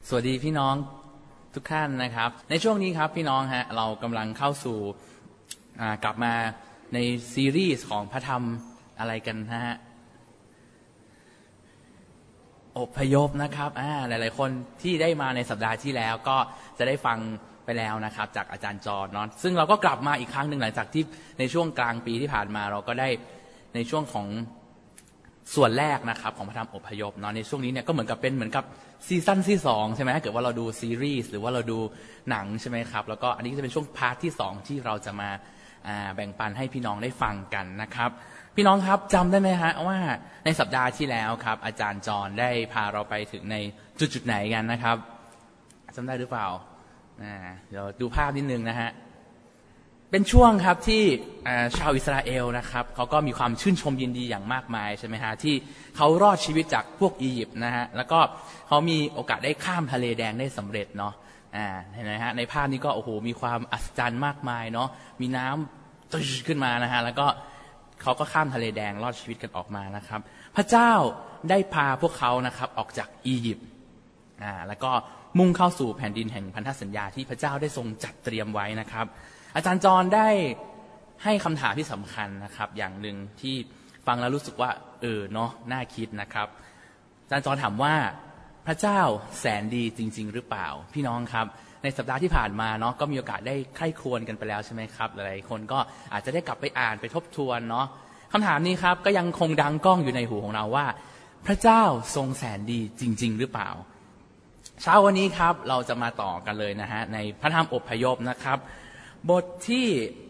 สวัสดีพี่น้องทุกท่านนะครับในช่วงนี้ครับพี่น้องฮะเรากำลังเข้าสู่กลับมาในซีรีส์ของพระธรรมอะไรกันนะฮะอพยพนะครับหลายๆคนที่ได้มาในสัปดาห์ที่แล้วก็จะได้ฟังไปแล้วนะครับจากอาจารย์จอห์นเนาะซึ่งเราก็กลับมาอีกครั้งหนึ่งหลังจากที่ในช่วงกลางปีที่ผ่านมาเราก็ได้ในช่วงของส่วนแรกนะครับของพระธรรมอพยพเนาะในช่วงนี้เนี่ยก็เหมือนกับซีซั่นที่2ใช่ไหมถ้าเกิดว่าเราดูซีรีส์หรือว่าเราดูหนังใช่ไหมครับแล้วก็อันนี้จะเป็นช่วงพาร์ทที่2ที่เราจะมาแบ่งปันให้พี่น้องได้ฟังกันนะครับพี่น้องครับจำได้ไหมฮะว่าในสัปดาห์ที่แล้วครับอาจารย์จอห์นได้พาเราไปถึงในจุดไหนกันนะครับจำได้หรือเปล่าเดี๋ยวดูภาพนิดนึงนะฮะเป็นช่วงครับที่ชาวอิสราเอลนะครับเขาก็มีความชื่นชมยินดีอย่างมากมายใช่ไหมฮะที่เขารอดชีวิตจากพวกอียิปต์นะฮะแล้วก็เขามีโอกาสได้ข้ามทะเลแดงได้สำเร็จเนาะเห็นไหมฮะในภาพนี้ก็โอ้โหมีความอัศจรรย์มากมายเนาะมีน้ำตึ้ขึ้นมานะฮะแล้วก็เขาก็ข้ามทะเลแดงรอดชีวิตกันออกมานะครับพระเจ้าได้พาพวกเขานะครับออกจากอียิปต์แล้วก็มุ่งเข้าสู่แผ่นดินแห่งพันธสัญญาที่พระเจ้าได้ทรงจัดเตรียมไว้นะครับอาจารย์จอห์นได้ให้คำถามที่สำคัญนะครับอย่างหนึ่งที่ฟังแล้วรู้สึกว่าเนาะน่าคิดนะครับอาจารย์จอห์นถามว่าพระเจ้าแสนดีจริงๆหรือเปล่าพี่น้องครับในสัปดาห์ที่ผ่านมาเนาะก็มีโอกาสได้ใคร่ครวญกันไปแล้วใช่ไหมครับหลายๆคนก็อาจจะได้กลับไปอ่านไปทบทวนเนาะคำถามนี้ครับก็ยังคงดังก้องอยู่ในหูของเราว่าพระเจ้าทรงแสนดีจริงๆหรือเปล่าเช้าวันนี้ครับเราจะมาต่อกันเลยนะฮะในพระธรรมอพยพนะครับบทที่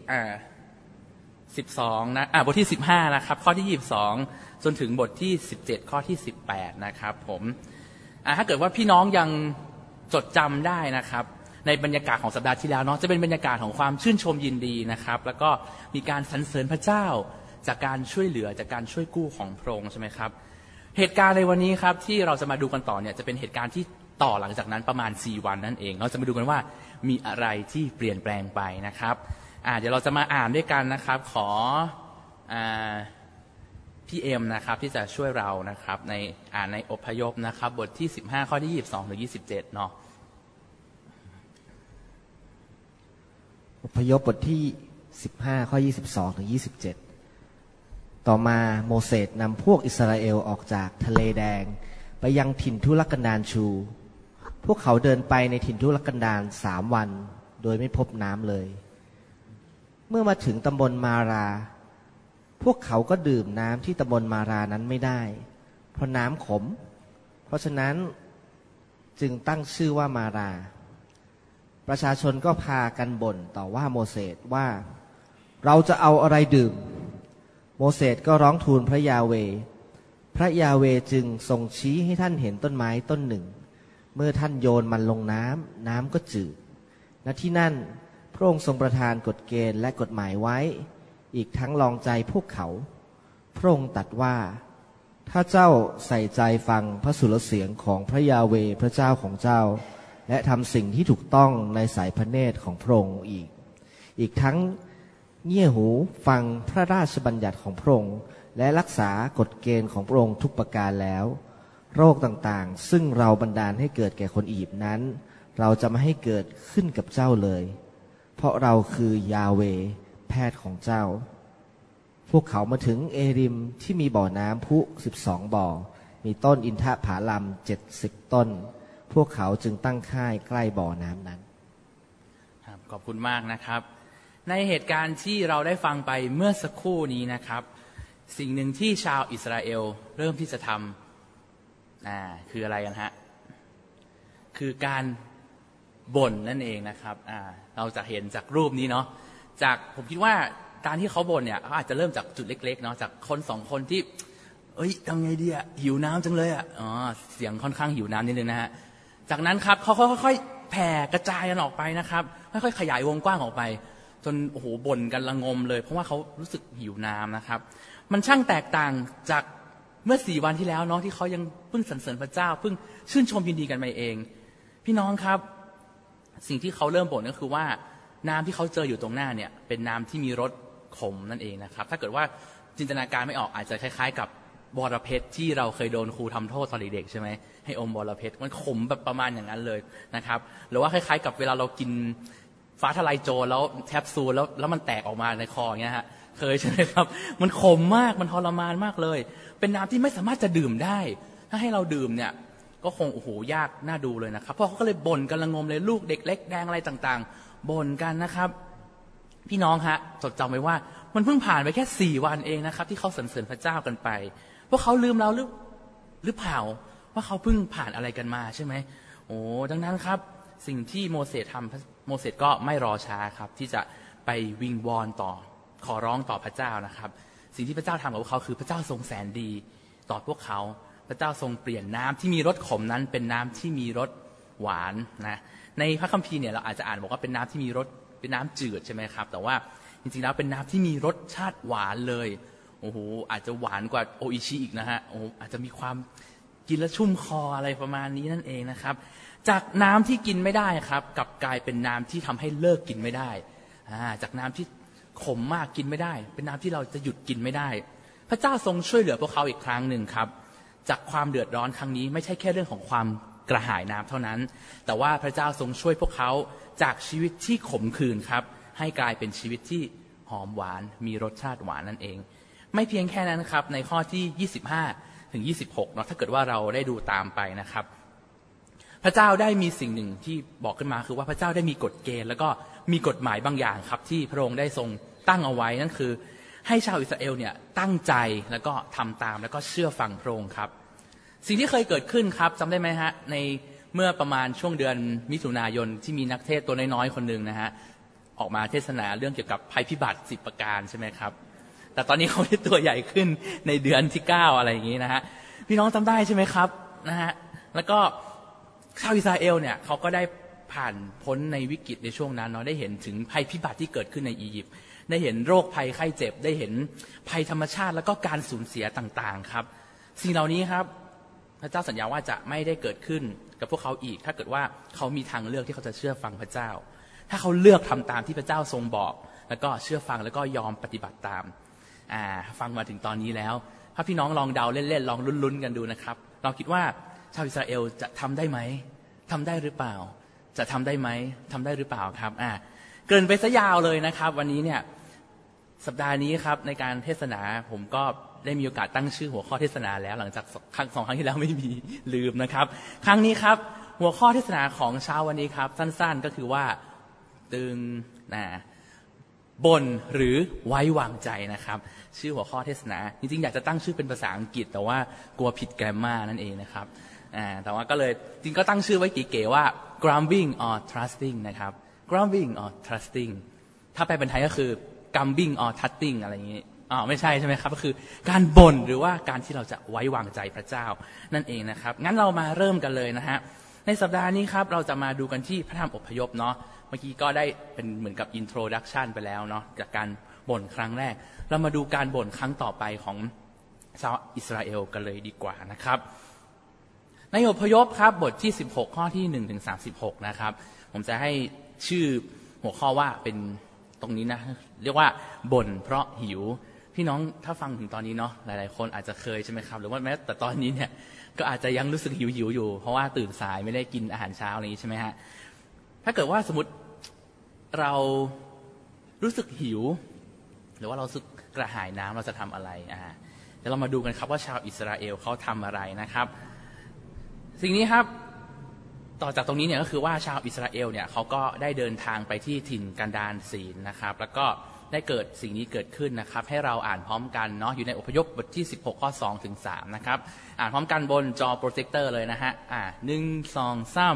12นะบทที่15นะครับข้อที่22จนถึงบทที่17ข้อที่18นะครับผมถ้าเกิดว่าพี่น้องยังจดจำได้นะครับในบรรยากาศของสัปดาห์ที่แล้วเนาะจะเป็นบรรยากาศของความชื่นชมยินดีนะครับแล้วก็มีการสรรเสริญพระเจ้าจากการช่วยเหลือจากการช่วยกู้ของพระองค์ใช่ไหมครับเหตุการณ์ในวันนี้ครับที่เราจะมาดูกันต่อเนี่ยจะเป็นเหตุการณ์ที่ต่อหลังจากนั้นประมาณ4วันนั่นเองเราจะมาดูกันว่ามีอะไรที่เปลี่ยนแปลงไปนะครับเดี๋ยวเราจะมาอ่านด้วยกันนะครับขอพี่เอ็มนะครับที่จะช่วยเรานะครับในอพยพนะครับบทที่15ข้อที่22ถึง27เนาะอพยพบทที่15ข้อ22ถึง27ต่อมาโมเสสนำพวกอิสราเอลออกจากทะเลแดงไปยังถิ่นทุรกันดารชูพวกเขาเดินไปในถิ่นทุรกันดาร3 วันโดยไม่พบน้ำเลยเมื่อมาถึงตำบลมาราพวกเขาก็ดื่มน้ำที่ตำบลมารานั้นไม่ได้เพราะน้ำขมเพราะฉะนั้นจึงตั้งชื่อว่ามาราประชาชนก็พากันบ่นต่อว่าโมเสสว่าเราจะเอาอะไรดื่มโมเสสก็ร้องทูลพระยาเวห์พระยาเวห์จึงทรงชี้ให้ท่านเห็นต้นไม้ต้นหนึ่งเมื่อท่านโยนมันลงน้ำก็จืดณที่นั่นพระองค์ทรงประทานกฎเกณฑ์และกฎหมายไว้อีกทั้งลองใจพวกเขาพระองค์ตรัสว่าถ้าเจ้าใส่ใจฟังพระสุรเสียงของพระยาเวห์พระเจ้าของเจ้าและทำสิ่งที่ถูกต้องในสายพระเนตรของพระองค์อีกทั้งเงี่ยหูฟังพระราชบัญญัติของพระองค์และรักษากฎเกณฑ์ของพระองค์ทุกประการแล้วโรคต่างๆซึ่งเราบันดาลให้เกิดแก่คนอียิปต์นั้นเราจะไม่ให้เกิดขึ้นกับเจ้าเลยเพราะเราคือยาเวห์แพทย์ของเจ้าพวกเขามาถึงเอริมที่มีบ่อน้ำพุ12 บ่อมีต้นอินทผลัม70 ต้นพวกเขาจึงตั้งค่ายใกล้บ่อน้ำนั้นขอบคุณมากนะครับในเหตุการณ์ที่เราได้ฟังไปเมื่อสักครู่นี้นะครับสิ่งหนึ่งที่ชาวอิสราเอลเริ่มที่จะทำคืออะไรกันฮะคือการบ่นนั่นเองนะครับเราจะเห็นจากรูปนี้เนาะจากผมคิดว่าการที่เขาบ่นเนี่ยเขาอาจจะเริ่มจากจุดเล็กๆเนาะจากคน2 คนที่ทำไงดีอะหิวน้ำจังเลยอะเสียงค่อนข้างหิวน้ำนิดนึงนะฮะจากนั้นครับเขาค่อยๆแผ่กระจายกันออกไปนะครับค่อยๆขยายวงกว้างออกไปจนโอ้โหบ่นกันระงมเลยเพราะว่าเขารู้สึกหิวน้ำนะครับมันช่างแตกต่างจากเมื่อ4 วันที่แล้วเนาะที่เขายังเพิ่งสรรเสริญพระเจ้าเพิ่งชื่นชมยินดีกันไปเองพี่น้องครับสิ่งที่เขาเริ่มบ่นก็คือว่าน้ำที่เขาเจออยู่ตรงหน้าเนี่ยเป็นน้ำที่มีรสขมนั่นเองนะครับถ้าเกิดว่าจินตนาการไม่ออกอาจจะคล้ายๆกับบอระเพ็ดที่เราเคยโดนครูทำโทษตอนเด็กๆใช่ไหมให้อมบอระเพ็ดมันขมแบบประมาณอย่างนั้นเลยนะครับหรือว่าคล้ายๆกับเวลาเรากินฟ้าทะลายโจรแล้วแคปซูลแล้วมันแตกออกมาในคออย่างเงี้ยฮะเคยใช่ไหมครับมันขมมากมันทรมานมากเลยเป็นน้ำที่ไม่สามารถจะดื่มได้ถ้าให้เราดื่มเนี่ยก็คงโอ้โหยากน่าดูเลยนะครับเพราะเขาก็เลยบ่นกันระงมเลยลูกเด็กเล็กแดงอะไรต่างๆบ่นกันนะครับพี่น้องฮะจดจำไว้ว่ามันเพิ่งผ่านไปแค่4 วันเองนะครับที่เขาสรรเสริญพระเจ้ากันไปพวกเขาลืมเราหรือเปล่าว่าเขาเพิ่งผ่านอะไรกันมาใช่ไหมโอ้ดังนั้นครับสิ่งที่โมเสสทำโมเสสก็ไม่รอช้าครับที่จะไปวิงวอนต่อขอร้องต่อพระเจ้านะครับสิ่งที่พระเจ้าทำกับพวกเขาคือพระเจ้าทรงแสนดีต่อพวกเขาพระเจ้าทรงเปลี่ยนน้ำที่มีรสขมนั้นเป็นน้ำที่มีรสหวานนะในพระคัมภีร์เนี่ยเราอาจจะอ่านบอกว่าเป็นน้ำที่มีรสเป็นน้ำจืดใช่ไหมครับแต่ว่าจริงๆแล้วเป็นน้ำที่มีรสชาติหวานเลยโอ้โหอาจจะหวานกว่าโออิชิอีกนะฮะโอ้อาจจะมีความกินแล้วชุ่มคออะไรประมาณนี้นั่นเองนะครับจากน้ำที่กินไม่ได้ครับกลับกลายเป็นน้ำที่ทำให้เลิกกินไม่ได้จากน้ำที่ขมมากกินไม่ได้เป็นน้ำที่เราจะหยุดกินไม่ได้พระเจ้าทรงช่วยเหลือพวกเขาอีกครั้งหนึ่งครับจากความเดือดร้อนครั้งนี้ไม่ใช่แค่เรื่องของความกระหายน้ำเท่านั้นแต่ว่าพระเจ้าทรงช่วยพวกเขาจากชีวิตที่ขมขื่นครับให้กลายเป็นชีวิตที่หอมหวานมีรสชาติหวานนั่นเองไม่เพียงแค่นั้นครับในข้อที่25 ถึง 26เนาะถ้าเกิดว่าเราได้ดูตามไปนะครับพระเจ้าได้มีสิ่งหนึ่งที่บอกขึ้นมาคือว่าพระเจ้าได้มีกฎเกณฑ์แล้วก็มีกฎหมายบางอย่างครับที่พระองค์ได้ทรงตั้งเอาไว้นั่นคือให้ชาวอิสราเอลเนี่ยตั้งใจแล้วก็ทำตามแล้วก็เชื่อฟังพระองค์ครับสิ่งที่เคยเกิดขึ้นครับจำได้ไหมฮะในเมื่อประมาณช่วงเดือนมิถุนายนที่มีนักเทศตัวน้อยๆคนหนึ่งนะฮะออกมาเทศนาเรื่องเกี่ยวกับภัยพิบัติ10 ประการใช่ไหมครับแต่ตอนนี้เขาได้ตัวใหญ่ขึ้นในเดือนที่9อะไรอย่างนี้นะฮะพี่น้องจำได้ใช่ไหมครับนะฮะแล้วก็ชาวอิสราเอลเนี่ยเขาก็ได้ผ่านพ้นในวิกฤตในช่วงนั้นเนาะได้เห็นถึงภัยพิบัติที่เกิดขึ้นในอียิปต์ได้เห็นโรคภัยไข้เจ็บได้เห็นภัยธรรมชาติแล้วก็การสูญเสียต่างๆครับสิ่งเหล่านี้ครับพระเจ้าสัญญาว่าจะไม่ได้เกิดขึ้นกับพวกเขาอีกถ้าเกิดว่าเขามีทางเลือกที่เขาจะเชื่อฟังพระเจ้าถ้าเขาเลือกทำตามที่พระเจ้าทรงบอกแล้วก็เชื่อฟังแล้วก็ยอมปฏิบัติตามฟังมาถึงตอนนี้แล้วถ้าพี่น้องลองเดาเล่นๆลองลุ้นๆกันดูนะครับเราคิดว่าชาวอิสราเอลจะทำได้ไหมทำได้หรือเปล่าจะทำได้ไหมทำได้หรือเปล่าครับเกินไปซะยาวเลยนะครับวันนี้เนี่ยสัปดาห์นี้ครับในการเทศนาผมก็ได้มีโอกาสตั้งชื่อหัวข้อเทศนาแล้วหลังจาก2 ครั้งที่แล้วไม่มีลืมนะครับครั้งนี้ครับหัวข้อเทศนาของเช้าวันนี้ครับสั้นๆก็คือว่าบ่นหรือไว้วางใจนะครับชื่อหัวข้อเทศนาจริงๆอยากจะตั้งชื่อเป็นภาษาอังกฤษแต่ว่ากลัวผิดแกรมมานั่นเองนะครับแต่ว่าก็เลยจริงก็ตั้งชื่อไว้เก๋ๆว่า grumbling or trusting นะครับ grumbling or trusting ถ้าแปลเป็นไทยก็คือ gumbling or trusting อะไรอย่างนี้ไม่ใช่ใช่ไหมครับก็คือการบ่นหรือว่าการที่เราจะไว้วางใจพระเจ้านั่นเองนะครับงั้นเรามาเริ่มกันเลยนะฮะในสัปดาห์นี้ครับเราจะมาดูกันที่พระธรรมอพยพเนาะเมื่อกี้ก็ได้เป็นเหมือนกับ introduction ไปแล้วเนาะจากการบ่นครั้งแรกเรามาดูการบ่นครั้งต่อไปของชาวอิสราเอลกันเลยดีกว่านะครับในอพยพครับบทที่16ข้อที่1 ถึง 36นะครับผมจะให้ชื่อหัวข้อว่าเป็นตรงนี้นะเรียกว่าบ่นเพราะหิวพี่น้องถ้าฟังถึงตอนนี้เนาะหลายๆคนอาจจะเคยใช่ไหมครับหรือว่าแม้แต่ตอนนี้เนี่ยก็อาจจะยังรู้สึกหิวอยู่เพราะว่าตื่นสายไม่ได้กินอาหารเช้าอะไรอย่างนี้ใช่ไหมฮะถ้าเกิดว่าสมมติเรารู้สึกหิวหรือว่าเราสึกกระหายน้ำเราจะทำอะไรเดี๋ยวเรามาดูกันครับว่าชาวอิสราเอลเขาทำอะไรนะครับสิ่งนี้ครับต่อจากตรงนี้เนี่ยก็คือว่าชาวอิสราเอลเนี่ยเขาก็ได้เดินทางไปที่ถิ่นกันดารศีลนะครับแล้วก็ได้เกิดสิ่งนี้เกิดขึ้นนะครับให้เราอ่านพร้อมกันเนาะอยู่ในอพยพบทที่16ข้อ2 ถึง 3นะครับอ่านพร้อมกันบนจอโปรเจคเตอร์เลยนะฮะ1 2 3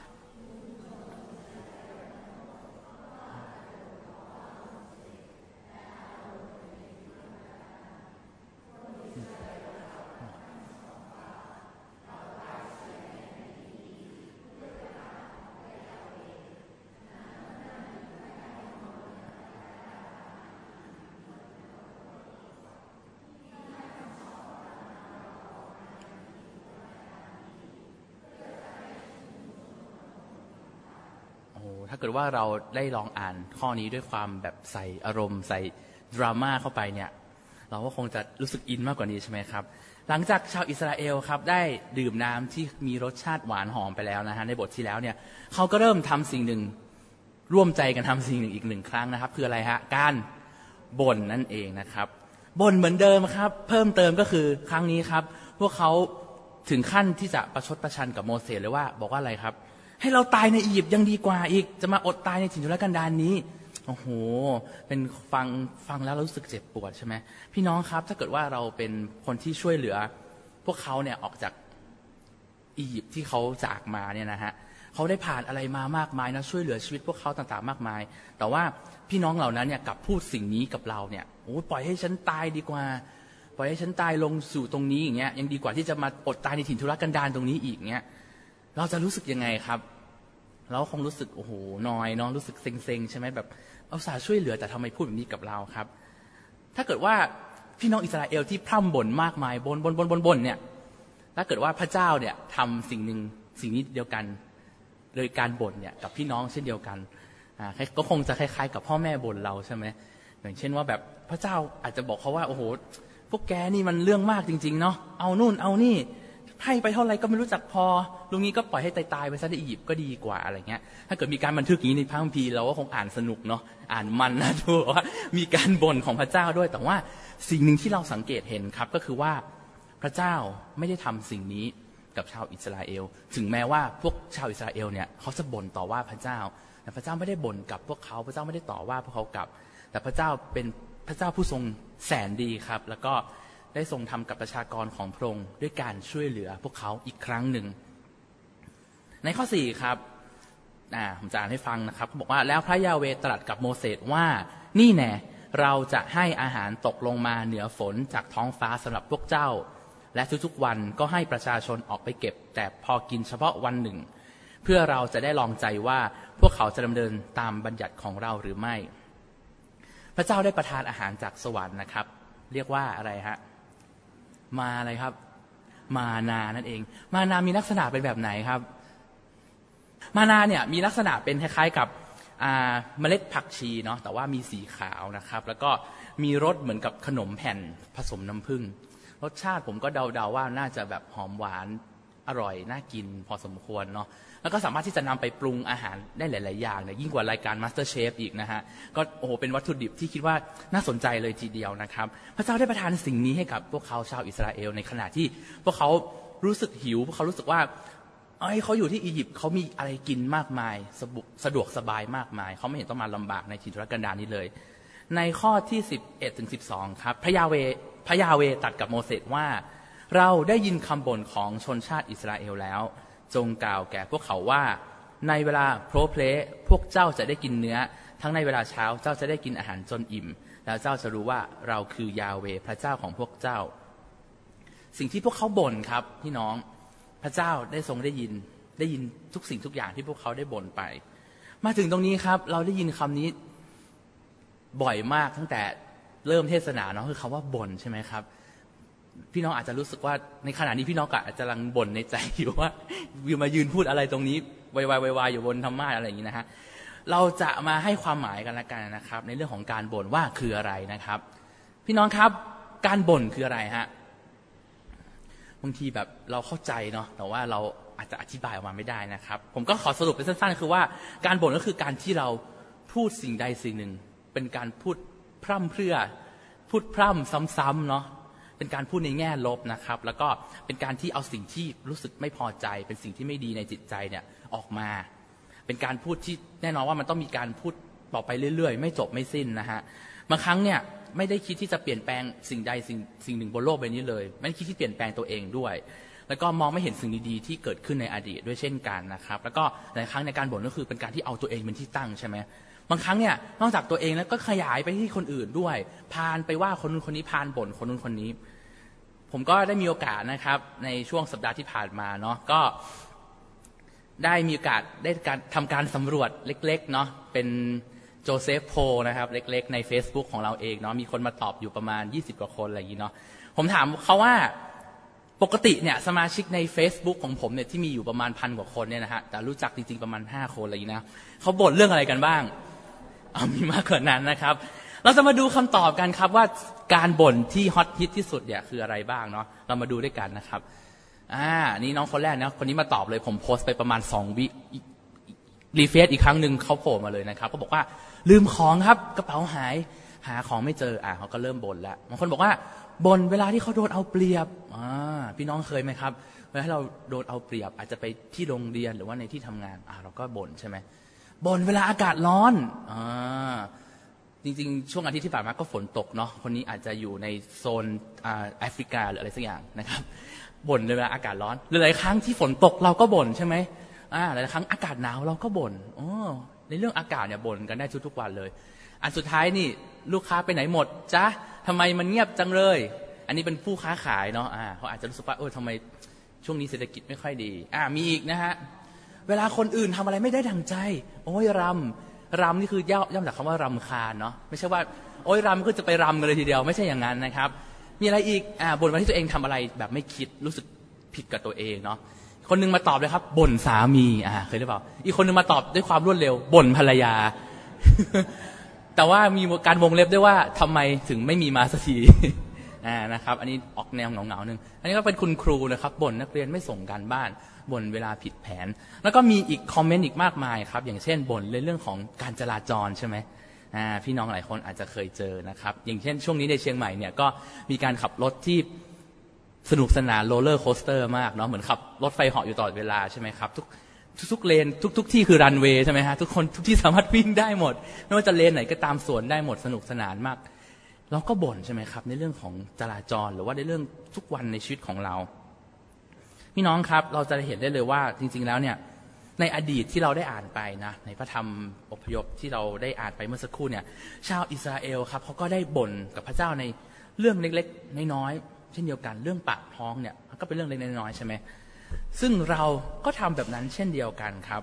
ถ้าเกิดว่าเราได้ลองอ่านข้อนี้ด้วยความแบบใส่อารมณ์ใส่ดราม่าเข้าไปเนี่ยเราก็คงจะรู้สึกอินมากกว่านี้ใช่ไหมครับหลังจากชาวอิสราเอลครับได้ดื่มน้ำที่มีรสชาติหวานหอมไปแล้วนะฮะในบทที่แล้วเนี่ยเขาก็เริ่มทำสิ่งหนึ่งร่วมใจกันทำสิ่งหนึ่งอีกหนึ่งครั้งนะครับคืออะไรฮะการบ่นนั่นเองนะครับบ่นเหมือนเดิมครับเพิ่มเติมก็คือครั้งนี้ครับพวกเขาถึงขั้นที่จะประชดประชันกับโมเสสเลยว่าบอกว่าอะไรครับให้เราตายในอียิปต์ยังดีกว่าอีกจะมาอดตายในถิ่นทุรกันดารนี้โอ้โหเป็นฟังแล้วรู้สึกเจ็บปวดใช่ไหมพี่น้องครับถ้าเกิดว่าเราเป็นคนที่ช่วยเหลือพวกเขาเนี่ยออกจากอียิปต์ที่เขาจากมาเนี่ยนะฮะเขาได้ผ่านอะไรมามากมายนะช่วยเหลือชีวิตพวกเขาต่างๆมากมายแต่ว่าพี่น้องเหล่านั้นเนี่ยกลับพูดสิ่งนี้กับเราเนี่ยโอ้ปล่อยให้ฉันตายดีกว่าปล่อยให้ฉันตายลงสู่ตรงนี้อย่างเงี้ยยังดีกว่าที่จะมาอดตายในถิ่นทุรกันดารตรงนี้อีกเงี้ยเราจะรู้สึกยังไงครับเราคงรู้สึกโอ้โหนอยเนาะรู้สึกเซ็งๆใช่ไหมแบบเอาสาช่วยเหลือแต่ทำไมพูดแบบนี้กับเราครับถ้าเกิดว่าพี่น้องอิสราเอลที่พร่ำบ่นมากมายบ่นเนี่ยถ้าเกิดว่าพระเจ้าเนี่ยทำสิ่งนี้เดียวกันโดยการบ่นเนี่ยกับพี่น้องเช่นเดียวกันก็คงจะคล้ายๆกับพ่อแม่บ่นเราใช่ไหมอย่างเช่นว่าแบบพระเจ้าอาจจะบอกเขาว่าโอ้โหพวกแกนี่มันเรื่องมากจริงๆเนาะเอานู่นเอานี่ให้ไปเท่าไรก็ไม่รู้จักพอลุงนี้ก็ปล่อยให้ตายไปซะในอียิปต์ก็ดีกว่าอะไรเงี้ยถ้าเกิดมีการบันทึกอย่างนี้ในพระคัมภีร์เราก็คงอ่านสนุกเนาะอ่านมันนะดูว่ามีการบ่นของพระเจ้าด้วยแต่ว่าสิ่งหนึ่งที่เราสังเกตเห็นครับก็คือว่าพระเจ้าไม่ได้ทำสิ่งนี้กับชาวอิสราเอลถึงแม้ว่าพวกชาวอิสราเอลเนี่ยเขาจะบ่นต่อว่าพระเจ้าแต่พระเจ้าไม่ได้บ่นกับพวกเขาพระเจ้าไม่ได้ต่อว่าพวกเขากลับแต่พระเจ้าเป็นพระเจ้าผู้ทรงแสนดีครับแล้วก็ได้ทรงทำกับประชากรของพระองค์ด้วยการช่วยเหลือพวกเขาอีกครั้งหนึ่งในข้อ4ครับผมจะอ่านให้ฟังนะครับเขาบอกว่าแล้วพระยาเวห์ตรัสกับโมเสสว่านี่แน่เราจะให้อาหารตกลงมาเหนือฝนจากท้องฟ้าสำหรับพวกเจ้าและทุกๆวันก็ให้ประชาชนออกไปเก็บแต่พอกินเฉพาะวันหนึ่งเพื่อเราจะได้ลองใจว่าพวกเขาจะดำเนินตามบัญญัติของเราหรือไม่พระเจ้าได้ประทานอาหารจากสวรรค์นะครับเรียกว่าอะไรฮะมาอะไรครับมานานั่นเองมานามีลักษณะเป็นแบบไหนครับมานาเนี่ยมีลักษณะเป็นคล้ายๆกับเมล็ดผักชีเนาะแต่ว่ามีสีขาวนะครับแล้วก็มีรสเหมือนกับขนมแผ่นผสมน้ำผึ้งรสชาติผมก็เดาๆว่าน่าจะแบบหอมหวานอร่อยน่ากินพอสมควรเนาะแล้วก็สามารถที่จะนำไปปรุงอาหารได้หลายๆอย่างเนี่ยยิ่งกว่ารายการ MasterChef อีกนะฮะก็โอ้โหเป็นวัตถุดิบที่คิดว่าน่าสนใจเลยทีเดียวนะครับพระเจ้าได้ประทานสิ่งนี้ให้กับพวกเขาชาวอิสราเอลในขณะที่พวกเขารู้สึกหิวพวกเขารู้สึกว่าเขาอยู่ที่อียิปต์เขามีอะไรกินมากมายสะดวกสบายมากมายเขาไม่เห็นต้องมาลำบากในถิ่นทุรกันดารนี้เลยในข้อที่11ถึง12ครับพระยาเวห์ตรัสกับโมเสสว่าเราได้ยินคำบ่นของชนชาติอิสราเอลแล้วจงกล่าวแก่พวกเขาว่าในเวลาโพลเพลพวกเจ้าจะได้กินเนื้อทั้งในเวลาเช้าเจ้าจะได้กินอาหารจนอิ่มแล้วเจ้าจะรู้ว่าเราคือยาเวห์พระเจ้าของพวกเจ้าสิ่งที่พวกเขาบ่นครับพี่น้องพระเจ้าได้ทรงได้ยินทุกสิ่งทุกอย่างที่พวกเขาได้บ่นไปมาถึงตรงนี้ครับเราได้ยินคำนี้บ่อยมากตั้งแต่เริ่มเทศนาเนาะคือคำว่าบ่นใช่ไหมครับพี่น้องอาจจะรู้สึกว่าในขณะนี้พี่น้องอาจจะกำลังบ่นในใจอยู่ว่าวิวมายืนพูดอะไรตรงนี้วายอยู่บนธรรมะอะไรอย่างนี้นะฮะเราจะมาให้ความหมายกันละกันนะครับในเรื่องของการบ่นว่าคืออะไรนะครับพี่น้องครับการบ่นคืออะไรฮะบางทีแบบเราเข้าใจเนาะแต่ว่าเราอาจจะอธิบายออกมาไม่ได้นะครับผมก็ขอสรุปเป็นสั้นๆคือว่าการบ่นก็คือการที่เราพูดสิ่งใดสิ่งหนึ่งเป็นการพูดพร่ำเพรื่อพูดพร่ำซ้ำๆเนาะเป็นการพูดในแง่ลบนะครับแล้วก็เป็นการที่เอาสิ่งที่รู้สึกไม่พอใจเป็นสิ่งที่ไม่ดีในจิตใจเนี่ยออกมาเป็นการพูดที่แน่นอนว่ามันต้องมีการพูดต่อไปเรื่อยๆไม่จบไม่สิ้นนะฮะบางครั้งเนี่ยไม่ได้คิดที่จะเปลี่ยนแปลงสิ่งใดสิ่งหนึ่งบนโลกใบนี้เลยไม่ได้คิดที่เปลี่ยนแปลงตัวเองด้วยแล้วก็มองไม่เห็นสิ่งดีๆที่เกิดขึ้นในอดีตด้วยเช่นกันนะครับแล้วก็หลายครั้งในการบ่นก็คือเป็นการที่เอาตัวเองเป็นที่ตั้งใช่ไหมบางครั้งเนี่ยนอกจากตัวเองแล้วก็ขยายไปที่คนอื่นด้วยพานไปว่าคนนู้นคนนี้พานบ่นคนนู้นคนนี้ผมก็ได้มีโอกาสนะครับในช่วงสัปดาห์ที่ผ่านมาเนาะก็ได้มีโอกาสได้ทำการสำรวจเล็กๆเนาะเป็นโจเซฟโพนะครับเล็กๆใน Facebook ของเราเองเนาะมีคนมาตอบอยู่ประมาณ20กว่าคนอะไรอย่างนี้เนาะผมถามเขาว่าปกติเนี่ยสมาชิกใน Facebook ของผมเนี่ยที่มีอยู่ประมาณ1,000 กว่าคนเนี่ยนะฮะแต่รู้จักจริงๆประมาณ5 คนอะไรอย่างนี้นะเขาบ่นเรื่องอะไรกันบ้างมีมากกว่านั้นนะครับเราจะมาดูคำตอบกันครับว่าการบ่นที่ฮอตฮิตที่สุดเนี่ยคืออะไรบ้างเนาะเรามาดูด้วยกันนะครับนี่น้องคนแรกนะคนนี้มาตอบเลยผมโพสต์ไปประมาณ2 วิรีเฟซอีกครั้งหนึ่งเขาโผล่มาเลยนะครับเขาบอกว่าลืมของครับกระเป๋าหายหาของไม่เจอเขาก็เริ่มบ่นแล้วบางคนบอกว่าบ่นเวลาที่เขาโดนเอาเปรียบพี่น้องเคยไหมครับเวลาเราโดนเอาเปรียบอาจจะไปที่โรงเรียนหรือว่าในที่ทำงานเราก็บ่นใช่ไหมบ่นเวลาอากาศร้อนจริงๆช่วงอาทิตย์ที่ผ่านมาก็ฝนตกเนาะคนนี้อาจจะอยู่ในโซนแอฟริกาหรืออะไรสักอย่างนะครับบ่นเวลาอากาศร้อนหลายๆครั้งที่ฝนตกเราก็บ่นใช่ไหมหลายๆครั้งอากาศหนาวเราก็บ่นในเรื่องอากาศเนี่ยบ่นกันได้ทุกๆวันเลยอันสุดท้ายนี่ลูกค้าไปไหนหมดจ๊ะทำไมมันเงียบจังเลยอันนี้เป็นผู้ค้าขายเนาะเขาอาจจะรู้สึกว่าทำไมช่วงนี้เศรษฐกิจไม่ค่อยดีมีอีกนะฮะเวลาคนอื่นทำอะไรไม่ได้ดั่งใจโอ้ยรำนี่คือย่อมาจากคำว่ารำคาญเนาะไม่ใช่ว่าโอ้ยรำก็จะไปรำกันเลยทีเดียวไม่ใช่อย่างนั้นนะครับมีอะไรอีกบ่นวันที่ตัวเองทำอะไรแบบไม่คิดรู้สึกผิดกับตัวเองเนาะคนนึงมาตอบเลยครับบ่นสามีเคยหรือเปล่าอีกคนนึงมาตอบด้วยความรวดเร็วบ่นภรรยา แต่ว่ามีการวงเล็บด้วยว่าทำไมถึงไม่มีมาสักที นะครับอันนี้ออกแนวเหงาๆนึงอันนี้ก็เป็นคุณครูนะครับบ่นนักเรียนไม่ส่งการบ้านบ่นเวลาผิดแผนแล้วก็มีอีกคอมเมนต์อีกมากมายครับอย่างเช่นบ่นเรื่องของการจราจรใช่ไหมพี่น้องหลายคนอาจจะเคยเจอนะครับอย่างเช่นช่วงนี้ในเชียงใหม่เนี่ยก็มีการขับรถที่สนุกสนานโรลเลอร์โคสเตอร์มากเนาะเหมือนขับรถไฟเหาะอยู่ตลอดเวลาใช่ไหมครับทุกเลนทุกที่คือรันเวย์ใช่ไหมฮะทุกคนทุกที่สามารถวิ่งได้หมดไม่ว่าจะเลนไหนก็ตามสวนได้หมดสนุกสนานมากเราก็บ่นใช่ไหมครับในเรื่องของจราจรหรือว่าในเรื่องทุกวันในชีวิตของเราพี่น้องครับเราจะเห็นได้เลยว่าจริงๆแล้วเนี่ยในอดีตที่เราได้อ่านไปนะในพระธรรมอพยพที่เราได้อ่านไปเมื่อสักครู่เนี่ยชาวอิสราเอลครับเขาก็ได้บ่นกับพระเจ้าในเรื่องเล็กๆน้อยๆเช่นเดียวกันเรื่องปากท้องเนี่ยก็เป็นเรื่องเล็กๆน้อยๆใช่ไหมซึ่งเราก็ทำแบบนั้นเช่นเดียวกันครับ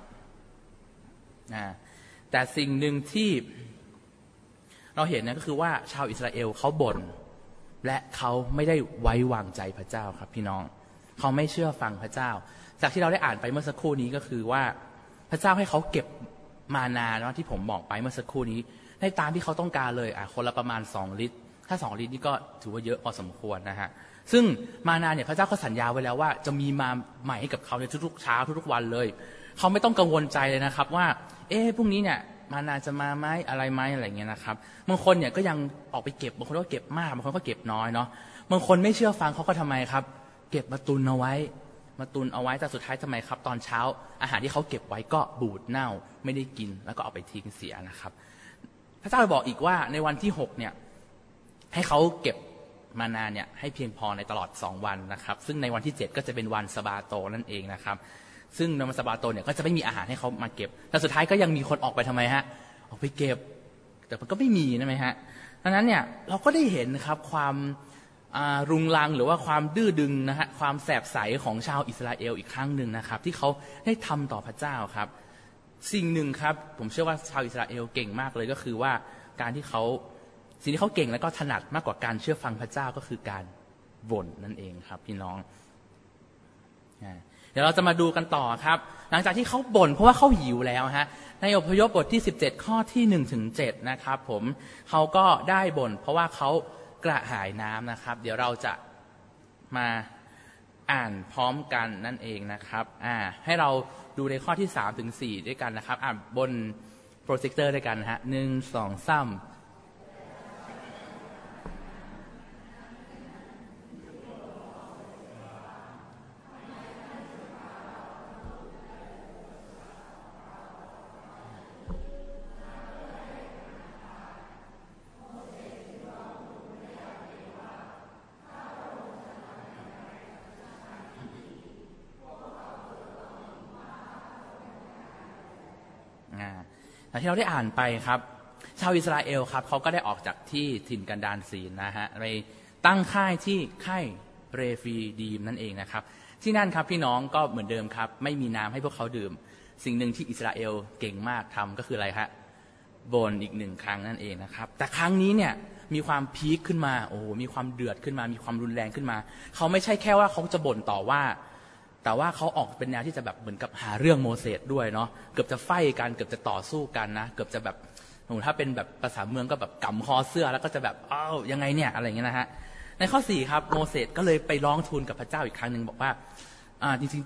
แต่สิ่งหนึ่งที่เราเห็นนะก็คือว่าชาวอิสราเอลเขาบ่นและเขาไม่ได้ไว้วางใจพระเจ้าครับพี่น้องเขาไม่เชื่อฟังพระเจ้าจากที่เราได้อ่านไปเมื่อสักครู่นี้ก็คือว่าพระเจ้าให้เขาเก็บมานาเนาะที่ผมบอกไปเมื่อสักครู่นี้ได้ตามที่เขาต้องการเลยคนละประมาณ2 ลิตรถ้า2 ลิตรนี่ก็ถือว่าเยอะพอสมควรนะฮะซึ่งมานาเนี่ยพระเจ้าก็สัญญาไว้แล้วว่าจะมีมาใหม่ให้กับเขาในทุกๆเช้าทุกๆวันเลยเขาไม่ต้องกังวลใจเลยนะครับว่าพรุ่งนี้เนี่ยมานาจะมาไหมอะไรไหมอะไรเงี้ยนะครับบางคนเนี่ยก็ยังออกไปเก็บบางคนก็เก็บมากบางคนก็เก็บน้อยเนาะบางคนไม่เชื่อฟังเขาก็ทำไมครับเก็บมาตุนเอาไว้แต่สุดท้ายทำไมครับตอนเช้าอาหารที่เขาเก็บไว้ก็บูดเน่าไม่ได้กินแล้วก็เอาไปทิ้งเสียนะครับพระเจ้าบอกอีกว่าในวันที่6เนี่ยให้เขาเก็บมานาเนี่ยให้เพียงพอในตลอด2 วันนะครับซึ่งในวันที่7ก็จะเป็นวันสะบาโตนั่นเองนะครับซึ่งในวันสะบาโตเนี่ยก็จะไม่มีอาหารให้เขามาเก็บแต่สุดท้ายก็ยังมีคนออกไปทำไมฮะออกไปเก็บแต่มันก็ไม่มีนะไหมฮะดังนั้นเนี่ยเราก็ได้เห็นครับความรุงรังหรือว่าความดื้อดึงนะฮะความแสบใสของชาวอิสราเอลอีกครั้งหนึ่งนะครับที่เขาได้ทำต่อพระเจ้าครับสิ่งหนึ่งครับผมเชื่อว่าชาวอิสราเอลเก่งมากเลยก็คือว่าการที่เขาสิ่งที่เขาเก่งและก็ถนัดมากกว่าการเชื่อฟังพระเจ้าก็คือการบ่นนั่นเองครับพี่น้องเดี๋ยวเราจะมาดูกันต่อครับหลังจากที่เขาบ่นเพราะว่าเขาหิวแล้วฮะในอพยพบทที่17ข้อที่1 ถึง 7นะครับผมเขาก็ได้บ่นเพราะว่าเขากระหายน้ำนะครับเดี๋ยวเราจะมาอ่านพร้อมกันนั่นเองนะครับให้เราดูในข้อที่3 ถึง 4ด้วยกันนะครับบนโปรเจคเตอร์ด้วยกันฮะ1 2 3ที่เราได้อ่านไปครับชาวอิสราเอลครับเขาก็ได้ออกจากที่ถิ่นกันดารศีลนะฮะไปตั้งค่ายที่ค่ายเรฟีดีมนั่นเองนะครับที่นั่นครับพี่น้องก็เหมือนเดิมครับไม่มีน้ำให้พวกเขาดื่มสิ่งหนึ่งที่อิสราเอลเก่งมากทำก็คืออะไรฮะบ่นอีก1 ครั้งนั่นเองนะครับแต่ครั้งนี้เนี่ยมีความพีคขึ้นมามีความเดือดขึ้นมามีความรุนแรงขึ้นมาเขาไม่ใช่แค่ว่าเขาจะบ่นต่อว่าแต่ว่าเขาออกเป็นแนวที่จะแบบเหมือนกับหาเรื่องโมเสสด้วยเนาะเกือบจะไฟกันเกือบจะต่อสู้กันนะเกือบจะแบบถ้าเป็นแบบภาษาเมืองก็แบบกำคอเสื้อแล้วก็จะแบบอ้าวยังไงเนี่ยอะไรเงี้ยนะฮะในข้อ4ครับโมเสสก็เลยไปร้องทูลกับพระเจ้าอีกครั้งหนึ่งบอกว่าจริง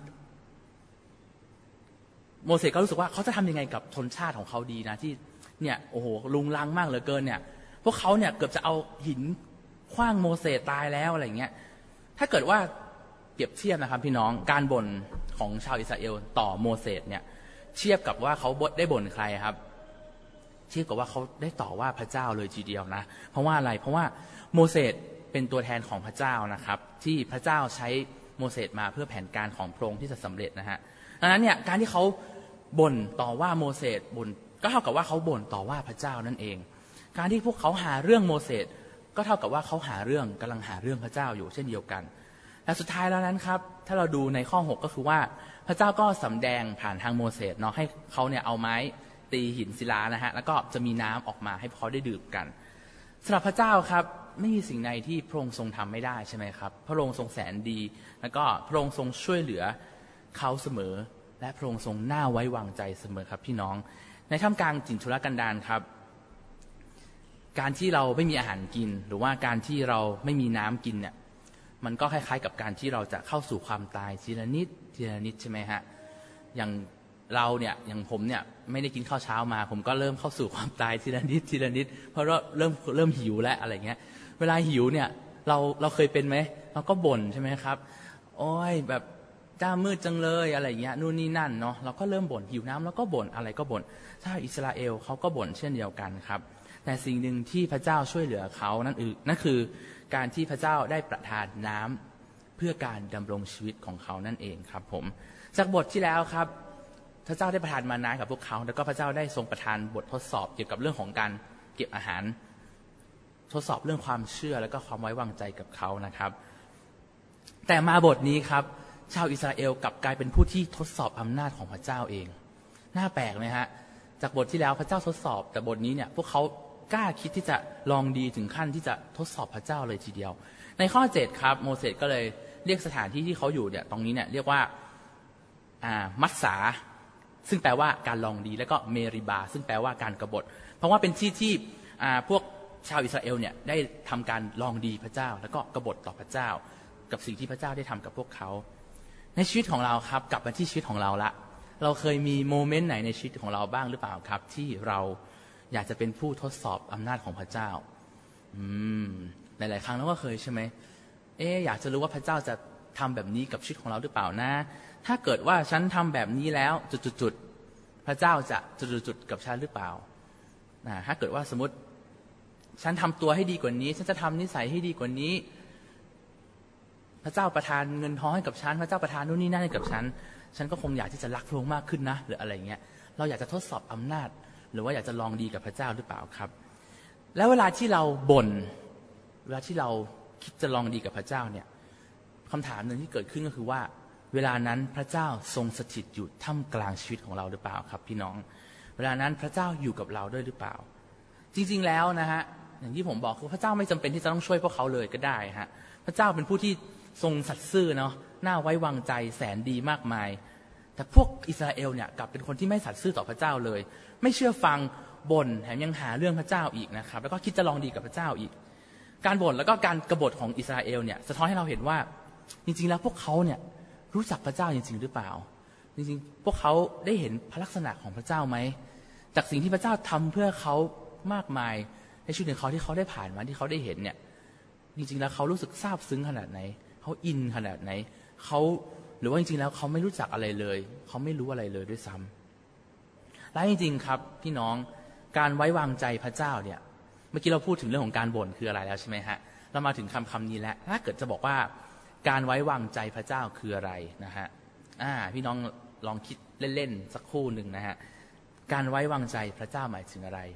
ๆโมเสสก็รู้สึกว่าเขาจะทำยังไงกับชนชาติของเขาดีนะที่เนี่ยโอ้โหลุงลังมากเหลือเกินเนี่ยพวกเขาเนี่ยเกือบจะเอาหินขว้างโมเสสตายแล้วอะไรเงี้ยถ้าเกิดว่าเปรียบเทียบนะครับพี่น้องการบ่นของชาวอิสราเอลต่อโมเสสเนี่ยเทียบกับว่าเขาได้บ่นใครครับเทียบกับว่าเขาได้ต่อว่าพระเจ้าเลยทีเดียวนะเพราะว่าอะไรเพราะว่าโมเสสเป็นตัวแทนของพระเจ้านะครับที่พระเจ้าใช้โมเสสมาเพื่อแผนการของพระองค์ที่จะสำเร็จนะฮะดังนั้นเนี่ยการที่เขาบ่นต่อว่าโมเสสบ่นก็เท่ากับว่าเขาบ่นต่อว่าพระเจ้านั่นเองการที่พวกเขาหาเรื่องโมเสสก็เท่ากับว่าเขากำลังหาเรื่องพระเจ้าอยู่เช่นเดียวกันและสุดท้ายแล้วนั้นครับถ้าเราดูในข้อ6ก็คือว่าพระเจ้าก็สำแดงผ่านทางโมเสสเนาะให้เขาเนี่ยเอาไม้ตีหินศิลานะฮะแล้วก็จะมีน้ำออกมาให้เขาได้ดื่มกันสำหรับพระเจ้าครับไม่มีสิ่งใดที่พระองค์ทรงทำไม่ได้ใช่ไหมครับพระองค์ทรงแสนดีแล้วก็พระองค์ทรงช่วยเหลือเขาเสมอและพระองค์ทรงน่าไว้วางใจเสมอครับพี่น้องในท่ามกลางถิ่นทุรกันดารครับการที่เราไม่มีอาหารกินหรือว่าการที่เราไม่มีน้ำกินเนี่ยมันก็คล้ายๆกับการที่เราจะเข้าสู่ความตายทีละนิดทีละนิดใช่ไหมฮะอย่างเราเนี่ยอย่างผมเนี่ยไม่ได้กินข้าวเช้ามาผมก็เริ่มเข้าสู่ความตายทีละนิดทีละนิดเพราะว่าเริ่มหิวแล้วอะไรเงี้ยเวลาหิวเนี่ยเราเคยเป็นไหมเราก็บ่นใช่ไหมครับโอ้ยแบบจ้ามืดจังเลยอะไรเงี้ยนู่นนี่นั่นเนาะเราก็เริ่มบ่นหิวน้ำแล้วก็บ่นอะไรก็บ่นชาวอิสราเอลเขาก็บ่นเช่นเดียวกันครับแต่สิ่งหนึ่งที่พระเจ้าช่วยเหลือเขานั่นคือการที่พระเจ้าได้ประทานน้ำเพื่อการดำรงชีวิตของเขานั่นเองครับผมจากบทที่แล้วครับพระเจ้าได้ประทานมานากับพวกเขาแล้วก็พระเจ้าได้ทรงประทานบททดสอบเกี่ยวกับเรื่องของการเก็บอาหารทดสอบเรื่องความเชื่อแล้วก็ความไว้วางใจกับเขานะครับแต่มาบทนี้ครับชาวอิสราเอลกลับกลายเป็นผู้ที่ทดสอบอำนาจของพระเจ้าเองน่าแปลกไหมฮะจากบทที่แล้วพระเจ้าทดสอบแต่บทนี้เนี่ยพวกเขากล้าคิดที่จะลองดีถึงขั้นที่จะทดสอบพระเจ้าเลยทีเดียวในข้อ7ครับโมเสสก็เลยเรียกสถานที่ที่เขาอยู่เนี่ยตรงนี้เนี่ยเรียกว่ามัสสาซึ่งแปลว่าการลองดีแล้วก็เมริบาซึ่งแปลว่าการกบฏเพราะว่าเป็นที่ที่พวกชาวอิสราเอลเนี่ยได้ทำการลองดีพระเจ้าแล้วก็กบฏต่อพระเจ้ากับสิ่งที่พระเจ้าได้ทำกับพวกเขาในชีวิตของเราครับกลับมาที่ชีวิตของเราละเราเคยมีโมเมนต์ไหนในชีวิตของเราบ้างหรือเปล่าครับที่เราอยากจะเป็นผู้ทดสอบอำนาจของพระเจ้าหลายๆครั้งเราก็เคยใช่ไหมอยากจะรู้ว่าพระเจ้าจะทำแบบนี้กับชีวิตของเราหรือเปล่านะถ้าเกิดว่าฉันทำแบบนี้แล้วจุดๆพระเจ้าจะจุดๆกับฉันหรือเปล่าถ้าเกิดว่าสมมติฉันทำตัวให้ดีกว่านี้ฉันจะทำนิสัยให้ดีกว่านี้พระเจ้าประทานเงินทองให้กับฉันพระเจ้าประทานนู่นนี่นั่นให้กับฉันก็คงอยากที่จะรักพระองค์มากขึ้นนะหรืออะไรเงี้ยเราอยากจะทดสอบอำนาจหรือว่าอยากจะลองดีกับพระเจ้าหรือเปล่าครับแล้วเวลาที่เราบ่นเวลาที่เราคิดจะลองดีกับพระเจ้าเนี่ยคำถามหนึ่งที่เกิดขึ้นก็คือว่าเวลานั้นพระเจ้าทรงสถิตอยู่ท่ามกลางชีวิตของเราหรือเปล่าครับพี่น้องเวลานั้นพระเจ้าอยู่กับเราด้วยหรือเปล่าจริงๆแล้วนะฮะอย่างที่ผมบอกคือพระเจ้าไม่จำเป็นที่จะต้องช่วยพวกเขาเลยก็ได้ฮะพระเจ้าเป็นผู้ที่ทรงสัตย์ซื่อเนาะน่าไว้วางใจแสนดีมากมายแต่พวกอิสราเอลเนี่ยกลับเป็นคนที่ไม่สัตย์ซื่อต่อพระเจ้าเลยไม่เชื่อฟังบ่นแถมยังหาเรื่องพระเจ้าอีกนะครับแล้วก็คิดจะลองดีกับพระเจ้าอีกการบ่นแล้วก็การกบฏของอิสราเอลเนี่ยสะท้อนให้เราเห็นว่าจริงๆแล้วพวกเขาเนี่ยรู้จักพระเจ้าจริงๆหรือเปล่าจริงๆพวกเขาได้เห็นพระลักษณะของพระเจ้าไหมจากสิ่งที่พระเจ้าทำเพื่อเขามากมายในชีวิตของเขาที่เขาได้ผ่านมาที่เขาได้เห็นเนี่ยจริงๆแล้วเขารู้สึกซาบซึ้งขนาดไหนเขาอินขนาดไหนเขาหรือว่าจริงๆแล้วเขาไม่รู้จักอะไรเลยเขาไม่รู้อะไรเลยด้วยซ้ำและจริงๆครับพี่น้องการไว้วางใจพระเจ้าเนี่ยเมื่อกี้เราพูดถึงเรื่องของการบ่นคืออะไรแล้วใช่ไหมฮะเรามาถึงคำนี้แล้วถ้าเกิดจะบอกว่าการไว้วางใจพระเจ้าคืออะไรนะฮะพี่น้องลองคิดเล่นๆสักครู่หนึ่งนะฮะการไว้วางใจพระเจ้าหมายถึงอะไร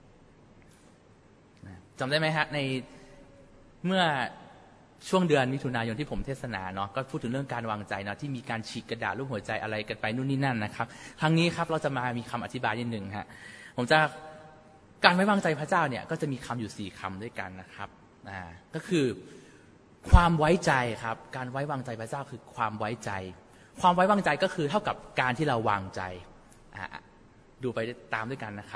จำได้ไหมฮะในเมื่อช่วงเดือนมิถุนายนที่ผมเทศนาเนาะก็พูดถึงเรื่องการวางใจเนาะที่มีการฉีกกระดาษรูปหัวใจอะไรกันไปนู่นนี่นั่นนะครับครั้งนี้ครับเราจะมามีคำอธิบายนิดนึงฮะผมจะการไว้วางใจพระเจ้าเนี่ยก็จะมีคำอยู่4คำด้วยกันนะครับก็คือความไว้ใจครับการไว้วางใจพระเจ้าคือความไว้ใจความไว้วางใจก็คือเท่ากับการที่เราวางใจดูไปตามด้วยกันนะครับ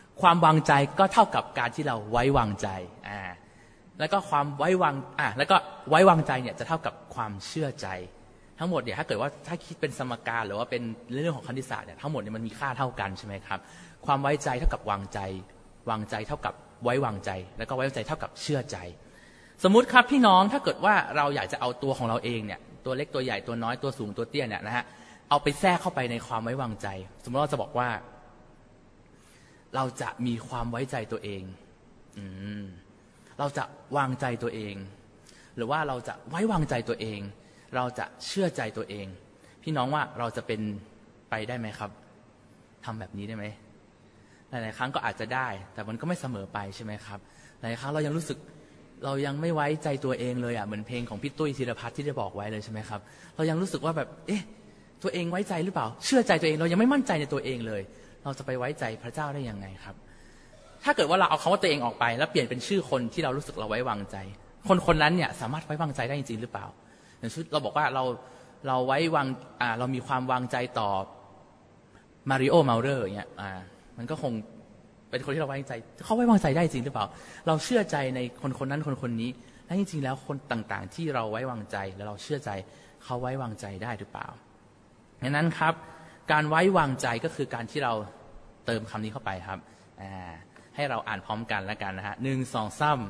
ความวางใจก็เท่ากับการที่เราไว้วางใจแล้วก็ความไว้วางแล้วก็ไว้วางใจเนี่ยจะเท่ากับความเชื่อใจทั้งหมดเนี่ยถ้าเกิดว่าถ้าคิดเป็นสมการหรือว่าเป็นเรื่องของคณิตศาสตร์เนี่ยทั้งหมดเนี่ยมันมีค่าเท่ากันใช่ไหมครับความไว้ใจเท่ากับวางใจวางใจเท่ากับไว้วางใจแล้วก็ไว้วางใจเท่ากับเชื่อใจสมมุติครับพี่น้องถ้าเกิดว่าเราอยากจะเอาตัวของเราเองเนี่ยตัวเล็กตัวใหญ่ตัวน้อยตัวสูงตัวเตี้ยเนี่ยนะฮะเอาไปแทรกเข้าไปในความไว้วางใจสมมติเราจะบอกว่าเราจะมีความไว้ใจตัวเองเราจะวางใจตัวเองหรือว่าเราจะไว้วางใจตัวเองเราจะเชื่อใจตัวเองพี่น้องว่าเราจะเป็นไปได้ไหมครับทำแบบนี้ได้ไหมหลายๆครั้งก็อาจจะได้แต่มันก็ไม่เสมอไปใช่ไหมครับหลายครั้งเรายังรู้สึกเรายังไม่ไว้ใจตัวเองเลยเหมือนเพลงของพี่ตุ้ยธีรพัฒน์ที่ได้บอกไว้เลยใช่ไหมครับเรายังรู้สึกว่าแบบตัวเองไว้ใจหรือเปล่าเชื่อใจตัวเองเรายังไม่มั่นใจในตัวเองเลยเราจะไปไว้ใจพระเจ้าได้ยังไงครับถ้าเกิดว่าเราเอาคำว่าตัวเองออกไปแล้วเปลี่ยนเป็นชื่อคนที่เรารู้สึกเราไว้วางใจคนนั้นเนี่ยสามารถไว้วางใจได้จริงหรือเปล่าอย่างเช่นเราบอกว่าเราไว้วางเรามีความวางใจต่อมาริโอเมาเลอร์อย่างเงี้ยมันก็คงเป็นคนที่เราไว้วางใจเขาไว้วางใจได้จริงหรือเปล่าเราเชื่อใจในคนนั้นคนนี้และจริงๆแล้วคนต่างๆที่เราไว้วางใจแล้วเราเชื่อใจเขาไว้วางใจได้หรือเปล่าดังนั้นครับการไว้วางใจก็คือการที่เราเติมคำนี้เข้าไปครับให้เราอ่านพร้อมกันแล้วกันนะฮะ1 2 3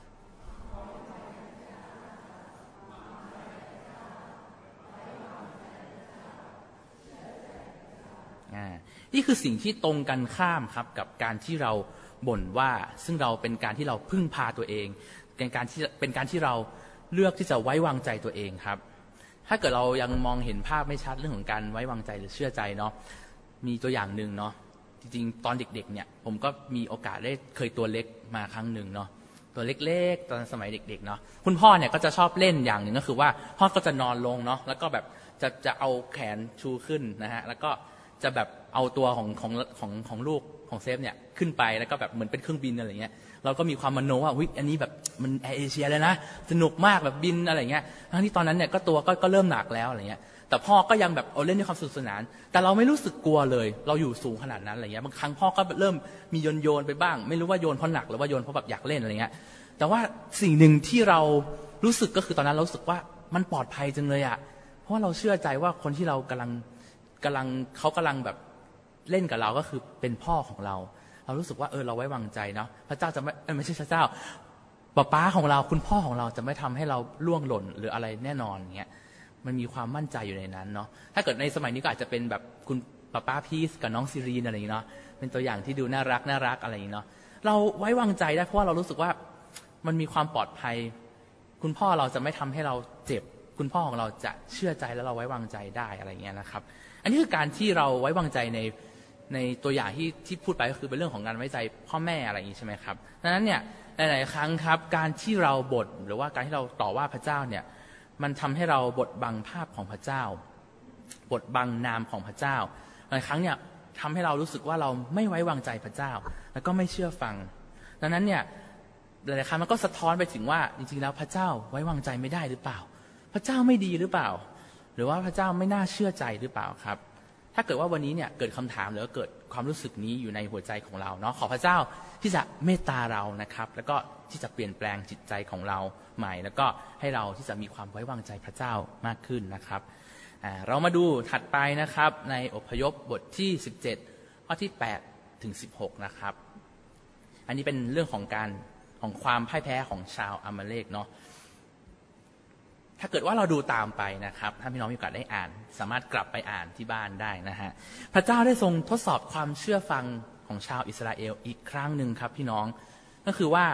นี่คือสิ่งที่ตรงกันข้ามครับกับการที่เราบ่นว่าซึ่งเราเป็นการที่เราพึ่งพาตัวเองเป็นการที่เราเลือกที่จะไว้วางใจตัวเองครับถ้าเกิดเรายังมองเห็นภาพไม่ชัดเรื่องของการไว้วางใจหรือเชื่อใจเนาะมีตัวอย่างหนึ่งเนาะจริงๆตอนเด็กๆเนี่ยผมก็มีโอกาสได้เคยตัวเล็กมาครั้งหนึ่งเนาะตัวเล็กๆตอนสมัยเด็กๆเนาะคุณพ่อเนี่ยก็จะชอบเล่นอย่างหนึ่งก็คือว่าพ่อก็จะนอนลงเนาะแล้วก็แบบจะเอาแขนชูขึ้นนะฮะแล้วก็จะแบบเอาตัวของลูกของเซฟเนี่ยขึ้นไปแล้วก็แบบเหมือนเป็นเครื่องบินอะไรเงี้ยเราก็มีความมโนว่าอันนี้แบบมันแอร์เอเชียเลยนะสนุกมากแบบบินอะไรเงี้ยทั้งที่ตอนนั้นเนี่ยก็ตัวก็เริ่มหนักแล้วอะไรเงี้ยแต่พ่อก็ยังแบบเอาเล่นด้วยความสนุกสนานแต่เราไม่รู้สึกกลัวเลยเราอยู่สูงขนาดนั้นอะไรเงี้ยบางครั้งพ่อก็เริ่มมีโยนไปบ้างไม่รู้ว่าโยนเพราะหนักหรือว่าโยนเพราะแบบอยากเล่นอะไรเงี้ยแต่ว่าสิ่งหนึ่งที่เรารู้สึกก็คือตอนนั้นเรารู้สึกว่ามันปลอดภัยจังเลยอ่ะเพราะว่าเราเชื่อใจว่าคนที่เรากำลังเขากำลังแบบเล่นกับเราก็คือเป็นพ่อของเรารู้สึกว่าเราไว้วางใจเนาะพระเจ้าจะไม่ใช่พระเจ้าป้าของเราคุณพ่อของเราจะไม่ทำให้เราล่วงหล่นหรืออะไรแน่นอนอย่างเงี้ยมันมีความมั่นใจอยู่ในนั้นเนาะถ้าเกิดในสมัยนี้ก็อาจจะเป็นแบบคุณป้าพีซกับน้องซีรีนอะไรอย่างเงี้ยเนาะเป็นตัวอย่างที่ดูน่ารักอะไรอย่างเงี้ยเนาะเราไว้วางใจได้เพราะว่าเรารู้สึกว่ามันมีความปลอดภัยคุณพ่อเราจะไม่ทำให้เราเจ็บคุณพ่อของเราจะเชื่อใจแล้วเราไว้วางใจได้อะไรเงี้ยนะครับอันนี้คือการที่เราไว้วางใจในตัวอย่างที่พูดไปก็คือเป็นเรื่องของการไว้ใจพ่อแม่อะไรอย่างนี้ใช่ไหมครับดังนั้นเนี่ยหลายๆครั้งครับการที่เราบ่นหรือว่าการที่เราต่อว่าพระเจ้าเนี่ยมันทำให้เราบดบังภาพของพระเจ้าบดบังนามของพระเจ้าหลายครั้งเนี่ยทำให้เรารู้สึกว่าเราไม่ไว้วางใจพระเจ้าแล้วก็ไม่เชื่อฟังดังนั้นเนี่ยหลายๆครั้งมันก็สะท้อนไปถึงว่าจริงๆแล้วพระเจ้าไว้วางใจไม่ได้หรือเปล่าพระเจ้าไม่ดีหรือเปล่าหรือว่าพระเจ้าไม่น่าเชื่อใจหรือเปล่าครับถ้าเกิดว่าวันนี้เนี่ยเกิดคำถามหรือเกิดความรู้สึกนี้อยู่ในหัวใจของเราเนาะขอพระเจ้าที่จะเมตตาเรานะครับแล้วก็ที่จะเปลี่ยนแปลงจิตใจของเราใหม่แล้วก็ให้เราที่จะมีความไว้วางใจพระเจ้ามากขึ้นนะครับเรามาดูถัดไปนะครับในอพยพบทที่17ข้อที่8ถึง16นะครับอันนี้เป็นเรื่องของความพ่ายแพ้ของชาวอามาเลกเนาะถ้าเกิดว่าเราดูตามไปนะครับถ้าพี่น้องมีโอกาสได้อ่านสามารถกลับไปอ่านที่บ้านได้นะฮะพระเจ้าได้ทรงทดสอบความเชื่อฟังของชาวอิสราเอลอีกครั้งหนึ่งครับพี่น้องก็คือว่า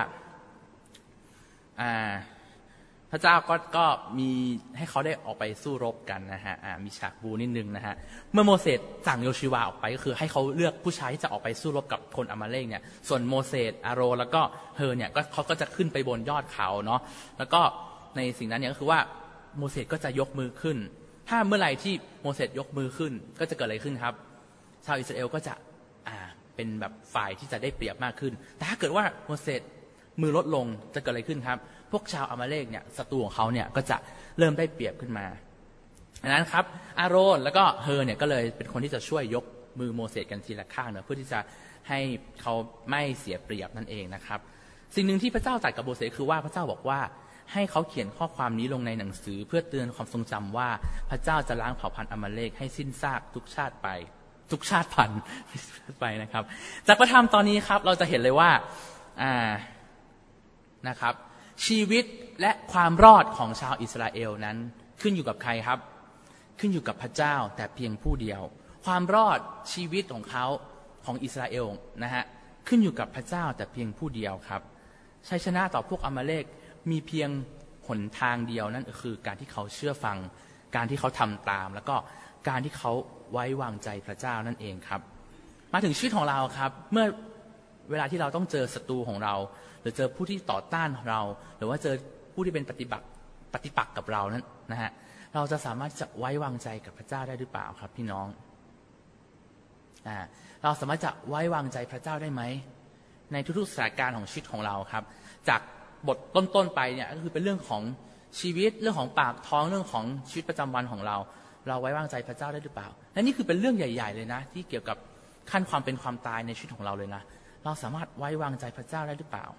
พระเจ้าก็มีให้เขาได้ออกไปสู้รบกันนะฮะมีฉากบูนิดนึงนะฮะเมื่อโมเสสสั่งโยชูวาออกไปก็คือให้เขาเลือกผู้ชายที่จะออกไปสู้รบกับคนอามาเลกเนี่ยส่วนโมเสสอาโรแล้วก็เฮอเนี่ยเขาก็จะขึ้นไปบนยอดเขาเนาะแล้วก็ในสิ่งนั้นเนี่ยก็คือว่าโมเสสก็จะยกมือขึ้นถ้าเมื่อไหร่ที่โมเสสยกมือขึ้นก็จะเกิดอะไรขึ้นครับชาวอิสราเอลก็จะเป็นแบบฝ่ายที่จะได้เปรียบมากขึ้นแต่ถ้าเกิดว่าโมเสสมือลดลงจะเกิดอะไรขึ้นครับพวกชาวอามาเลกเนี่ยศัตรูของเขาเนี่ยก็จะเริ่มได้เปรียบขึ้นมาดังนั้นครับอาโรนแล้วก็เฮอเนี่ยก็เลยเป็นคนที่จะช่วยมือโมเสสกันทีละข้างเพื่อที่จะให้เขาไม่เสียเปรียบนั่นเองนะครับสิ่งหนึ่งที่พระเจ้าตรัสกับโมเสสคือว่าพระเจ้าบอกว่าให้เขาเขียนข้อความนี้ลงในหนังสือเพื่อเตือนความทรงจำว่าพระเจ้าจะล้างเผ่าพันธุ์อมาเลกให้สิ้นซากทุกชาติไปทุกชาติพันธุ์ไปนะครับจากพระธรรมตอนนี้ครับเราจะเห็นเลยว่านะครับชีวิตและความรอดของชาวอิสราเอลนั้นขึ้นอยู่กับใครครับขึ้นอยู่กับพระเจ้าแต่เพียงผู้เดียวความรอดชีวิตของเขาของอิสราเอลนะฮะขึ้นอยู่กับพระเจ้าแต่เพียงผู้เดียวครับชัยชนะต่อพวกอมาเลกมีเพียงหนทางเดียวนั่นก็คือการที่เขาเชื่อฟังการที่เขาทำตามแล้วก็การที่เขาไว้วางใจพระเจ้านั่นเองครับมาถึงชีวิตของเราครับเมื่อเวลาที่เราต้องเจอศัตรูของเราหรือเจอผู้ที่ต่อต้านเราหรือว่าเจอผู้ที่เป็นปฏิปักษ์กับเรานั้นนะฮะเราจะสามารถจะไว้วางใจกับพระเจ้าได้หรือเปล่าครับพี่น้องเราสามารถจะไว้วางใจพระเจ้าได้ไหมในทุกๆสถานการณ์ของชีวิตของเราครับจากบทต้นๆไปเนี่ยก็คือเป็นเรื่องของชีวิตเรื่องของปากท้องเรื่องของชีวิตประจำวันของเราไว้วางใจพระเจ้าได้หรือเปล่าและนี่คือเป็นเรื่องใหญ่ๆเลยนะที่เกี่ยวกับขั้นความเป็นความตายในชีวิตของเราเลยนะเราสามารถไว้วางใจพระเจ้าได้หรือเปล่า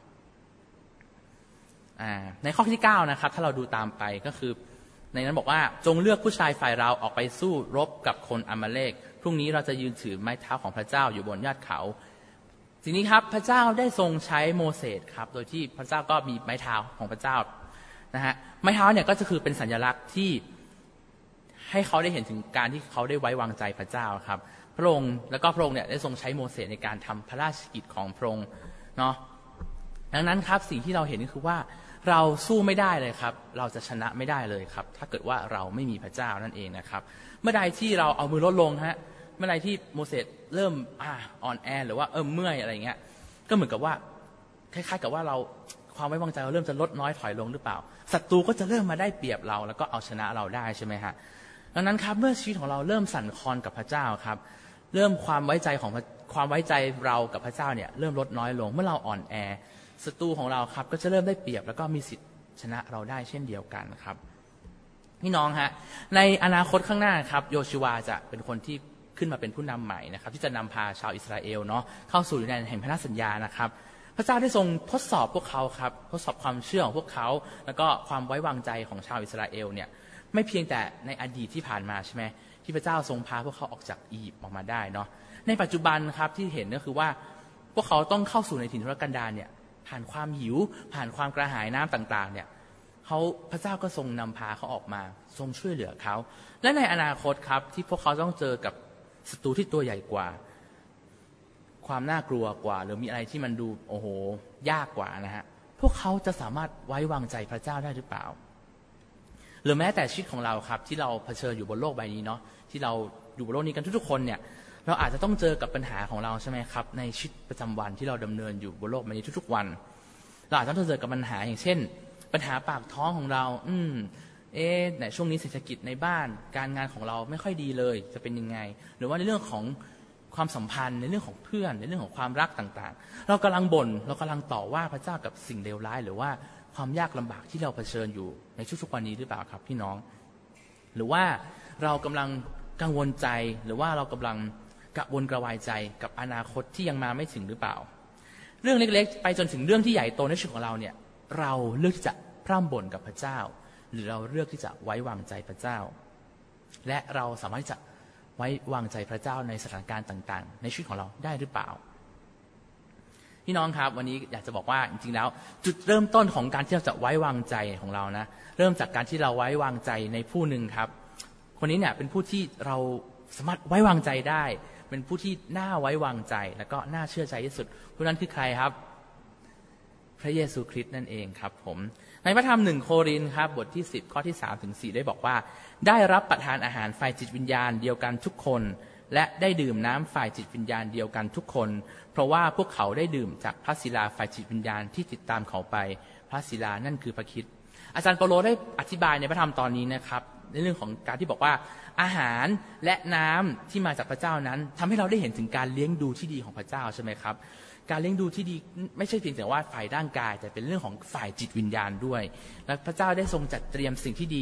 ในข้อที่9นะครับถ้าเราดูตามไปก็คือในนั้นบอกว่าจงเลือกผู้ชายฝ่ายเราออกไปสู้รบกับคนอามาเลกพรุ่งนี้เราจะยืนถือไม้เท้าของพระเจ้าอยู่บนยอดเขาทีนี้ครับพระเจ้าได้ทรงใช้โมเสสครับโดยที่พระเจ้าก็มีไม้เท้าของพระเจ้านะฮะไม้เท้าเนี่ยก็จะคือเป็นสัญลักษณ์ที่ให้เขาได้เห็นถึงการที่เขาได้ไว้วางใจพระเจ้าครับพระองค์แล้วก็พระองค์เนี่ยได้ทรงใช้โมเสสในการทำพระราชกิจของพระองค์เนาะดังนั้นครับสิ่งที่เราเห็นก็คือว่าเราสู้ไม่ได้เลยครับเราจะชนะไม่ได้เลยครับถ้าเกิดว่าเราไม่มีพระเจ้านั่นเองนะครับเมื่อใดที่เราเอามือลดลงฮะเมื่อใดที่โมเสสเริ่มอ่อนแอหรือว่าเมื่อยอะไรเงี้ยก็เหมือนกับว่าคล้ายๆกับว่าเราความไว้วางใจเราเริ่มจะลดน้อยถอยลงหรือเปล่าศัตรูก็จะเริ่มมาได้เปรียบเราแล้วก็เอาชนะเราได้ใช่ไหมฮะดังนั้นครับเมื่อชีวิตของเราเริ่มสั่นคลอนกับพระเจ้าครับเริ่มความไว้ใจเรากับพระเจ้าเนี่ยเริ่มลดน้อยลงเมื่อเราอ่อนแอศัตรูของเราครับก็จะเริ่มได้เปรียบแล้วก็มีสิทธิ์ชนะเราได้เช่นเดียวกันครับพี่น้องฮะในอนาคตข้างหน้าครับโยชูวาจะเป็นคนที่ขึ้นมาเป็นผู้นำใหม่นะครับที่จะนำพาชาวอิสราเอลเนาะเข้าสู่ดินแดนแห่งพันธสัญญานะครับพระเจ้าได้ทรงทดสอบพวกเขาครับทดสอบความเชื่อของพวกเขาแล้วก็ความไว้วางใจของชาวอิสราเอลเนี่ยไม่เพียงแต่ในอดีตที่ผ่านมาใช่ไหมที่พระเจ้าทรงพาพวกเขาออกจากอียิปต์ออกมาได้เนาะในปัจจุบันครับที่เห็นก็คือว่าพวกเขาต้องเข้าสู่ในถิ่นทุรกันดารเนี่ยผ่านความหิวผ่านความกระหายน้ำต่างๆเนี่ยพระเจ้าก็ทรงนำพาเขาออกมาทรงช่วยเหลือเขาและในอนาคตครับที่พวกเขาต้องเจอกับศัตรูที่ตัวใหญ่กว่าความน่ากลัวกว่าหรือมีอะไรที่มันดูโอ้โหยากกว่านะฮะพวกเขาจะสามารถไว้วางใจพระเจ้าได้หรือเปล่าหรือแม้แต่ชีวิตของเราครับที่เราเผชิญอยู่บนโลกใบนี้เนาะที่เราอยู่บนโลกนี้กันทุกๆคนเนี่ยเราอาจจะต้องเจอกับปัญหาของเราใช่ไหมครับในชีวิตประจำวันที่เราดำเนินอยู่บนโลกใบนี้ทุกๆวันเราอาจจะต้องเจอกับปัญหาอย่างเช่นปัญหาปากท้องของเราในช่วงนี้เศรษฐกิจในบ้านการงานของเราไม่ค่อยดีเลยจะเป็นยังไงหรือว่าในเรื่องของความสัมพันธ์ในเรื่องของเพื่อนในเรื่องของความรักต่างๆเรากำลังบ่นเรากำลังต่อว่าพระเจ้ากับสิ่งเลวร้ายหรือว่าความยากลำบากที่เราเผชิญอยู่ในทุกๆวันนี้หรือเปล่าครับพี่น้องหรือว่าเรากำลังกังวลใจหรือว่าเรากำลังกระวนกระวายใจกับอนาคตที่ยังมาไม่ถึงหรือเปล่าเรื่องเล็กๆไปจนถึงเรื่องที่ใหญ่โตในชีวิตของเราเนี่ยเราเลือกที่จะพร่ำบ่นกับพระเจ้าหรือเราเลือกที่จะไว้วางใจพระเจ้าและเราสามารถจะไว้วางใจพระเจ้าในสถานการณ์ต่างๆในชีวิตของเราได้หรือเปล่าพี่น้องครับวันนี้อยากจะบอกว่าจริงๆแล้วจุดเริ่มต้นของการที่เราจะไว้วางใจของเรานะเริ่มจากการที่เราไว้วางใจในผู้หนึ่งครับคนนี้เนี่ยเป็นผู้ที่เราสามารถไว้วางใจได้เป็นผู้ที่น่าไว้วางใจและก็น่าเชื่อใจที่สุดผู้นั้นคือใครครับพระเยซูคริสต์นั่นเองครับผมในพระธรรม1 โครินธ์ครับบทที่10ข้อที่3ถึง4ได้บอกว่าได้รับประทานอาหารฝ่ายจิตวิญญาณเดียวกันทุกคนและได้ดื่มน้ำฝ่ายจิตวิญญาณเดียวกันทุกคนเพราะว่าพวกเขาได้ดื่มจากพระศิลาฝ่ายจิตวิญญาณที่ติดตามเขาไปพระศิลานั่นคือพระคริสต์อาจารย์เปาโลได้อธิบายในพระธรรมตอนนี้นะครับในเรื่องของการที่บอกว่าอาหารและน้ำที่มาจากพระเจ้านั้นทำให้เราได้เห็นถึงการเลี้ยงดูที่ดีของพระเจ้าใช่ไหมครับการเลี้ยงดูที่ดีไม่ใช่เพียงแต่ว่าฝ่ายร่างกายแต่เป็นเรื่องของฝ่ายจิตวิญญาณด้วยและพระเจ้าได้ทรงจัดเตรียมสิ่งที่ดีใ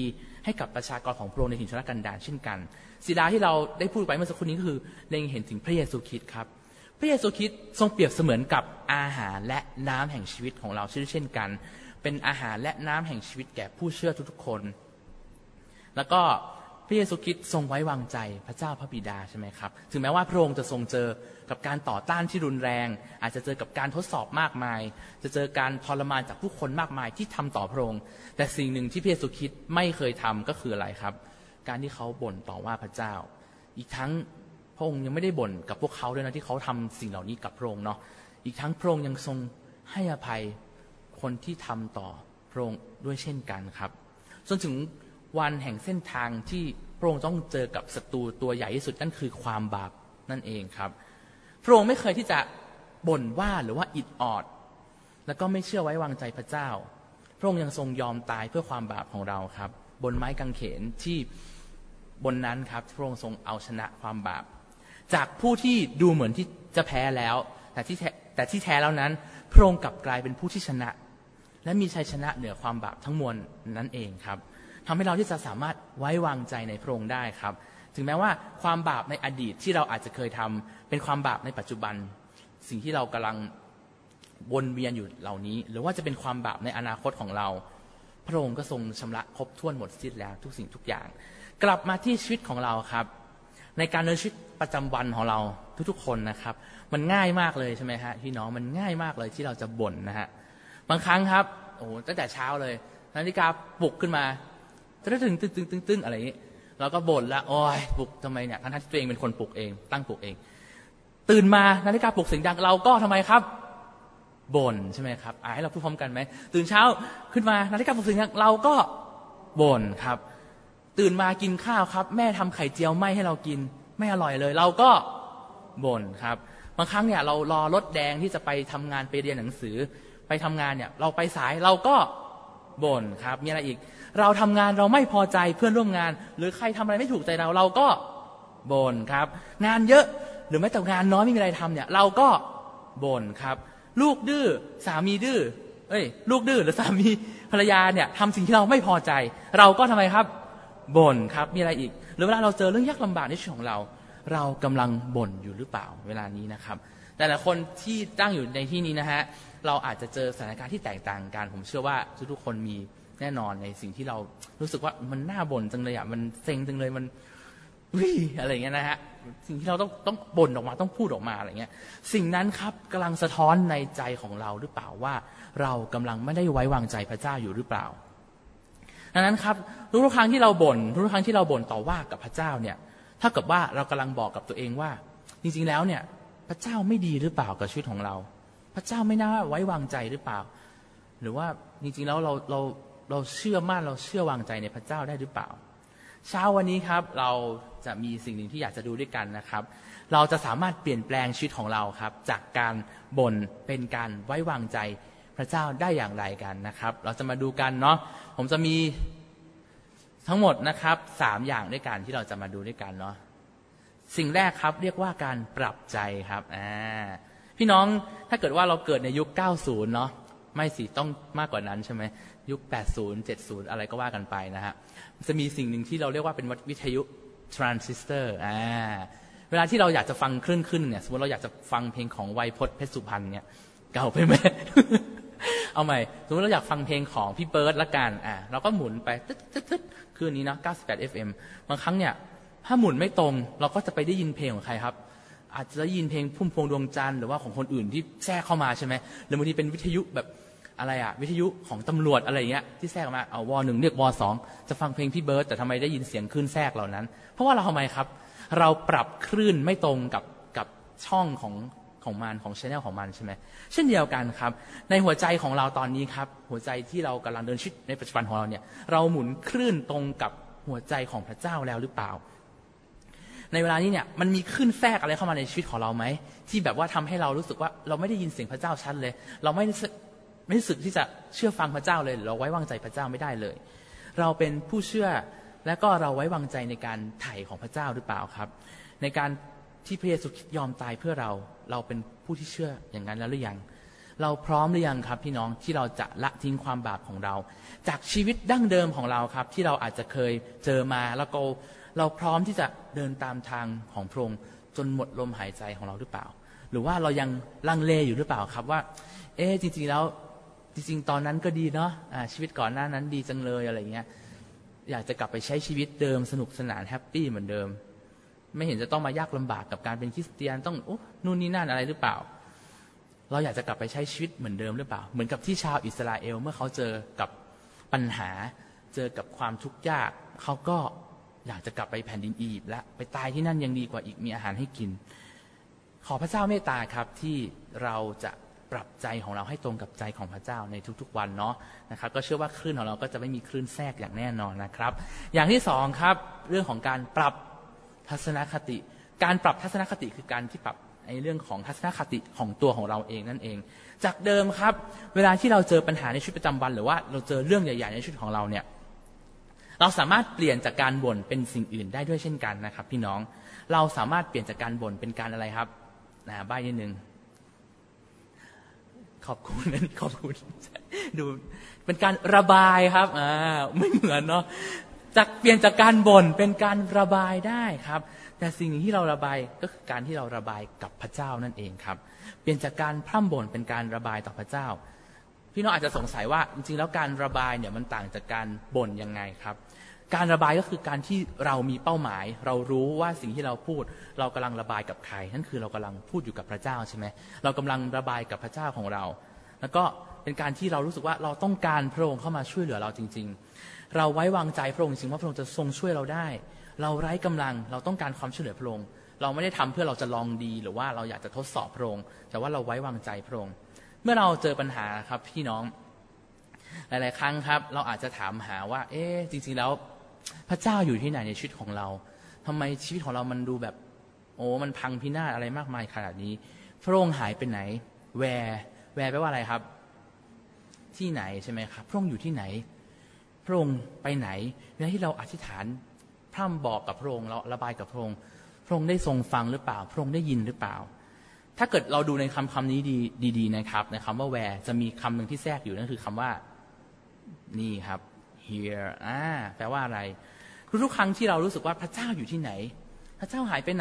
ให้กับประชากรของพระองค์ในถิ่นทุรกันดารเช่นกันศิลาที่เราได้พูดไปเมื่อสักครู่นี้ก็คือเล็งเห็นถึงพระเยซูคริสต์ครับพระเยซูคริสต์ทรงเปรียบเสมือนกับอาหารและน้ำแห่งชีวิตของเราเช่นกันเป็นอาหารและน้ำแห่งชีวิตแก่ผู้เชื่อทุกๆคนแล้วก็พระเยซูคริสต์ทรงไว้วางใจพระเจ้าพระบิดาใช่ไหมครับถึงแม้ว่าพระองค์จะทรงเจอกับการต่อต้านที่รุนแรงอาจจะเจอกับการทดสอบมากมายจะเจอการทรมานจากผู้คนมากมายที่ทำต่อพระองค์แต่สิ่งหนึ่งที่พระเยซูคริสต์ไม่เคยทำก็คืออะไรครับการที่เขาบ่นต่อว่าพระเจ้าอีกทั้งพระองค์ยังไม่ได้บ่นกับพวกเขาด้วยนะที่เขาทำสิ่งเหล่านี้กับพระองค์เนาะอีกทั้งพระองค์ยังทรงให้อภัยคนที่ทำต่อพระองค์ด้วยเช่นกันครับจนถึงวันแห่งเส้นทางที่พระองค์ต้องเจอกับศัตรูตัวใหญ่ที่สุดนั่นคือความบาปนั่นเองครับพระองค์ไม่เคยที่จะบ่นว่าหรือว่าอิดออดแล้วก็ไม่เชื่อไว้วางใจพระเจ้าพระองค์ยังทรงยอมตายเพื่อความบาปของเราครับบนไม้กางเขนที่บนนั้นครับพระองค์ทรงเอาชนะความบาปจากผู้ที่ดูเหมือนที่จะแพ้แล้วแต่ที่แท้แล้วนั้นพระองค์กลับกลายเป็นผู้ที่ชนะและมีชัยชนะเหนือความบาปทั้งมวลนั่นเองครับทำให้เราที่จะสามารถไว้วางใจในพระองค์ได้ครับถึงแม้ว่าความบาปในอดีตที่เราอาจจะเคยทำเป็นความบาปในปัจจุบันสิ่งที่เรากำลังวนเวียนอยู่เหล่านี้หรือว่าจะเป็นความบาปในอนาคตของเราพระองค์ก็ทรงชำระครบถ้วนหมดสิ้นแล้วทุกสิ่งทุกอย่างกลับมาที่ชีวิตของเราครับในการดำเนินชีวิตประจำวันของเราทุกๆคนนะครับมันง่ายมากเลยใช่ไหมฮะพี่น้องมันง่ายมากเลยที่เราจะบ่นนะฮะบางครั้งครับโอ้ตั้งแต่เช้าเลยนาฬิกาปลุกขึ้นมาจะได้ตึงอะไรอย่างนี้เราก็บ่นละโอ้ยปลุกทำไมเนี่ยทั้งที่ตัวเองเป็นคนปลุกเองตั้งปลุกเองตื่นมานาฬิกาปลุกเสียงดังเราก็ทำไมครับบ่นใช่ไหมครับให้เราพูดพร้อมกันไหมตื่นเช้าขึ้นมานาฬิกาปลุกเสียงดังเราก็บ่นครับตื่นมากินข้าวครับแม่ทำไข่เจียวไหม้ให้เรากินไม่อร่อยเลยเราก็บ่นครับบางครั้งเนี่ยเรารอรถแดงที่จะไปทำงานไปเรียนหนังสือไปทำงานเนี่ยเราไปสายเราก็บ่นครับมีอะไรอีกเราทำงานเราไม่พอใจเพื่อนร่วมงานหรือใครทำอะไรไม่ถูกใจเราก็บ่นครับงานเยอะหรือแม้แต่งานน้อยไม่มีอะไรทำเนี่ยเราก็บ่นครับลูกดื้อสามีดื้อลูกดื้อหรือสามีภรรยาเนี่ยทำสิ่งที่เราไม่พอใจเราก็ทำไมครับบ่นครับมีอะไรอีกหรือเวลาเราเจอเรื่องยากลำบากในชีวิตของเรากำลังบ่นอยู่หรือเปล่าเวลานี้นะครับแต่ละคนที่ตั้งอยู่ในที่นี้นะฮะเราอาจจะเจอสถานการณ์ที่แตกต่างกันผมเชื่อว่าทุกๆคนมีแน่นอนในสิ่งที่เรารู้สึกว่ามันน่าบ่นจังเลยอ่ะมันเซ็งจังเลยมันอะไรอย่างเงี้ยนะฮะสิ่งที่เราต้องบ่นออกมาต้องพูดออกมาอะไรเงี้ยสิ่งนั้นครับกำลังสะท้อนในใจของเราหรือเปล่าว่าเรากำลังไม่ได้ไว้วางใจพระเจ้าอยู่หรือเปล่าดังนั้นครับทุกครั้งที่เราบ่นทุกครั้งที่เราบ่นต่อว่ากับพระเจ้าเนี่ยถ้าเกิดว่าเรากำลังบอกกับตัวเองว่าจริงๆแล้วเนี่ยพระเจ้าไม่ดีหรือเปล่ากับชีวิตของเราพระเจ้าไม่น่าไว้วางใจหรือเปล่าหรือว่าจริงๆแล้วเราเชื่อมั่นเราเชื่อวางใจในพระเจ้าได้หรือเปล่าเช้าวันนี้ครับเราจะมีสิ่งหนึ่งที่อยากจะดูด้วยกันนะครับเราจะสามารถเปลี่ยนแปลงชีวิตของเราครับจากการบ่นเป็นการไว้วางใจพระเจ้าได้อย่างไรกันนะครับเราจะมาดูกันเนาะผมจะมีทั้งหมดนะครับ3อย่างด้วยกันที่เราจะมาดูด้วยกันเนาะสิ่งแรกครับเรียกว่าการปรับใจครับพี่น้องถ้าเกิดว่าเราเกิดในยุค90เนาะไม่สิต้องมากกว่านั้นใช่ไหมยุค80 70อะไรก็ว่ากันไปนะฮะจะมีสิ่งหนึ่งที่เราเรียกว่าเป็นวิทยุทรานซิสเตอร์เวลาที่เราอยากจะฟังคลื่นขึ้นเนี่ยสมมติเราอยากจะฟังเพลงของไวยพจน์เพชรสุพรรณเนี่ยเก่าไปไหม เอาใหม่สมมติเราอยากฟังเพลงของพี่เบิร์ดละกันเราก็หมุนไปตึ๊ดคืนนี้เนาะ98 FM บางครั้งเนี่ยถ้าหมุนไม่ตรงเราก็จะไปได้ยินเพลงของใครครับอาจจะได้ยินเพลงพุ่มพวงดวงจันทร์หรือว่าของคนอื่นที่แทรกเข้ามาใช่ไหมหรือบางทีเป็นวิทยุแบบอะไรวิทยุของตำรวจอะไรอย่างเงี้ยที่แทรกมาว.1 เรียกว.2จะฟังเพลงพี่เบิร์ดแต่ทำไมได้ยินเสียงคลื่นแทรกเหล่านั้นเพราะว่าเราทำไมครับเราปรับคลื่นไม่ตรงกับช่องของมันของ channel ของมันใช่ไหมเช่นเดียวกันครับในหัวใจของเราตอนนี้ครับหัวใจที่เรากำลังเดินชีวิตในปัจจุบันของเราเนี่ยเราหมุนคลื่นตรงกับหัวใจของพระเจ้าแล้วหรือเปล่าในเวลานี้เนี่ยมันมีคลื่นแทรกอะไรเข้ามาในชีวิตของเราไหมที่แบบว่าทำให้เรารู้สึกว่าเราไม่ได้ยินเสียงพระเจ้าชัดเลยเราไม่รู้สึกที่จะเชื่อฟังพระเจ้าเลยเราไว้วางใจพระเจ้าไม่ได้เลยเราเป็นผู้เชื่อและก็เราไว้วางใจในการไถ่ของพระเจ้าหรือเปล่าครับในการที่พระเยซูยอมตายเพื่อเราเป็นผู้ที่เชื่ออย่างนั้นแล้วหรือยังเราพร้อมหรือยังครับพี่น้องที่เราจะละทิ้งความบาปของเราจากชีวิตดั้งเดิมของเราครับที่เราอาจจะเคยเจอมาแล้วก็เราพร้อมที่จะเดินตามทางของพระองค์จนหมดลมหายใจของเราหรือเปล่าหรือว่าเรายังลังเลอยู่หรือเปล่าครับว่าจริงๆแล้วจริงๆตอนนั้นก็ดีเนาะชีวิตก่อนหน้านั้นดีจังเลยอะไรเงี้ยอยากจะกลับไปใช้ชีวิตเดิมสนุกสนานแฮปปี้เหมือนเดิมไม่เห็นจะต้องมายากลำบากกับการเป็นคริสเตียนต้องนู่นนี่นั่นอะไรหรือเปล่าเราอยากจะกลับไปใช้ชีวิตเหมือนเดิมหรือเปล่าเหมือนกับที่ชาวอิสราเอลเมื่อเขาเจอกับปัญหาเจอกับความทุกข์ยากเขาก็อยากจะกลับไปแผ่นดินอียิปต์และไปตายที่นั่นยังดีกว่าอีกมีอาหารให้กินขอพระเจ้าเมตตาครับที่เราจะปรับใจของเราให้ตรงกับใจของพระเจ้าในทุกๆวันเนาะนะครับก็เชื่อว่าคลื่นของเราก็จะไม่มีคลื่นแทรกอย่างแน่นอนนะครับอย่างที่สองครับเรื่องของการปรับทัศนคติการปรับทัศนคติคือการที่ปรับในเรื่องของทัศนคติของตัวของเราเองนั่นเองจากเดิมครับเวลาที่เราเจอปัญหาในชีวิตประจำวันหรือว่าเราเจอเรื่องใหญ่ๆในชีวิตของเราเนี่ยเราสามารถเปลี่ยนจากการบ่นเป็นสิ่งอื่นได้ด้วยเช่นกันนะครับพี่น้องเราสามารถเปลี่ยนจากการบ่นเป็นการอะไรครับใบ้นิดนึงขอบคุณนั่นขอบคุณดูเป็นการระบายครับไม่เหมือนเนาะจากเปลี่ยนจากการบ่นเป็นการระบายได้ครับแต่สิ่งที่เราระบายก็คือการที่เราระบายกับพระเจ้านั่นเองครับเปลี่ยนจากการพร่ำบ่นเป็นการระบายต่อพระเจ้าพี่น้องอาจจะสงสัยว่าจริงๆแล้วการระบายเนี่ยมันต่างจากการบ่นยังไงครับการระบายก็คือการที่เรามีเป้าหมายเรารู้ว่าสิ่งที่เราพูดเรากำลังระบายกับใครนั่นคือเรากำลังพูดอยู่กับพระเจ้าใช่ไหมเรากำลังระบายกับพระเจ้าของเราแล้วก็เป็นการที่เรารู้สึกว่าเราต้องการพระองค์เข้ามาช่วยเหลือเราจริงๆเราไว้วางใจพระองค์จริงว่าพระองค์จะทรงช่วยเราได้เราไร้กำลังเราต้องการความช่วยเหลือพระองค์เราไม่ได้ทำเพื่อเราจะลองดีหรือว่าเราอยากจะทดสอบพระองค์แต่ว่าเราไว้วางใจพระองค์เมื่อเราเจอปัญหาครับพี่น้องหลายๆครั้งครับเราอาจจะถามหาว่าจริงๆแล้วพระเจ้าอยู่ที่ไหนในชีวิตของเราทำไมชีวิตของเรามันดูแบบมันพังพินาศอะไรมากมายขนาดนี้พระองค์หายไปไหนแวร์แปลว่าอะไรครับที่ไหนใช่ไหมครับพระองค์อยู่ที่ไหนพระองค์ไปไหนเวลาที่เราอธิษฐานพร่ำบอกกับพระองค์เราระบายกับพระองค์พระองค์ได้ทรงฟังหรือเปล่าพระองค์ได้ยินหรือเปล่าถ้าเกิดเราดูในคำนี้ดีๆนะครับในคำว่าแวร์จะมีคำหนึ่งที่แทรกอยู่นั่นคือคำว่านี่ครับ here แปลว่าอะไรทุกครั้งที่เรารู้สึกว่าพระเจ้าอยู่ที่ไหนพระเจ้าหายไปไหน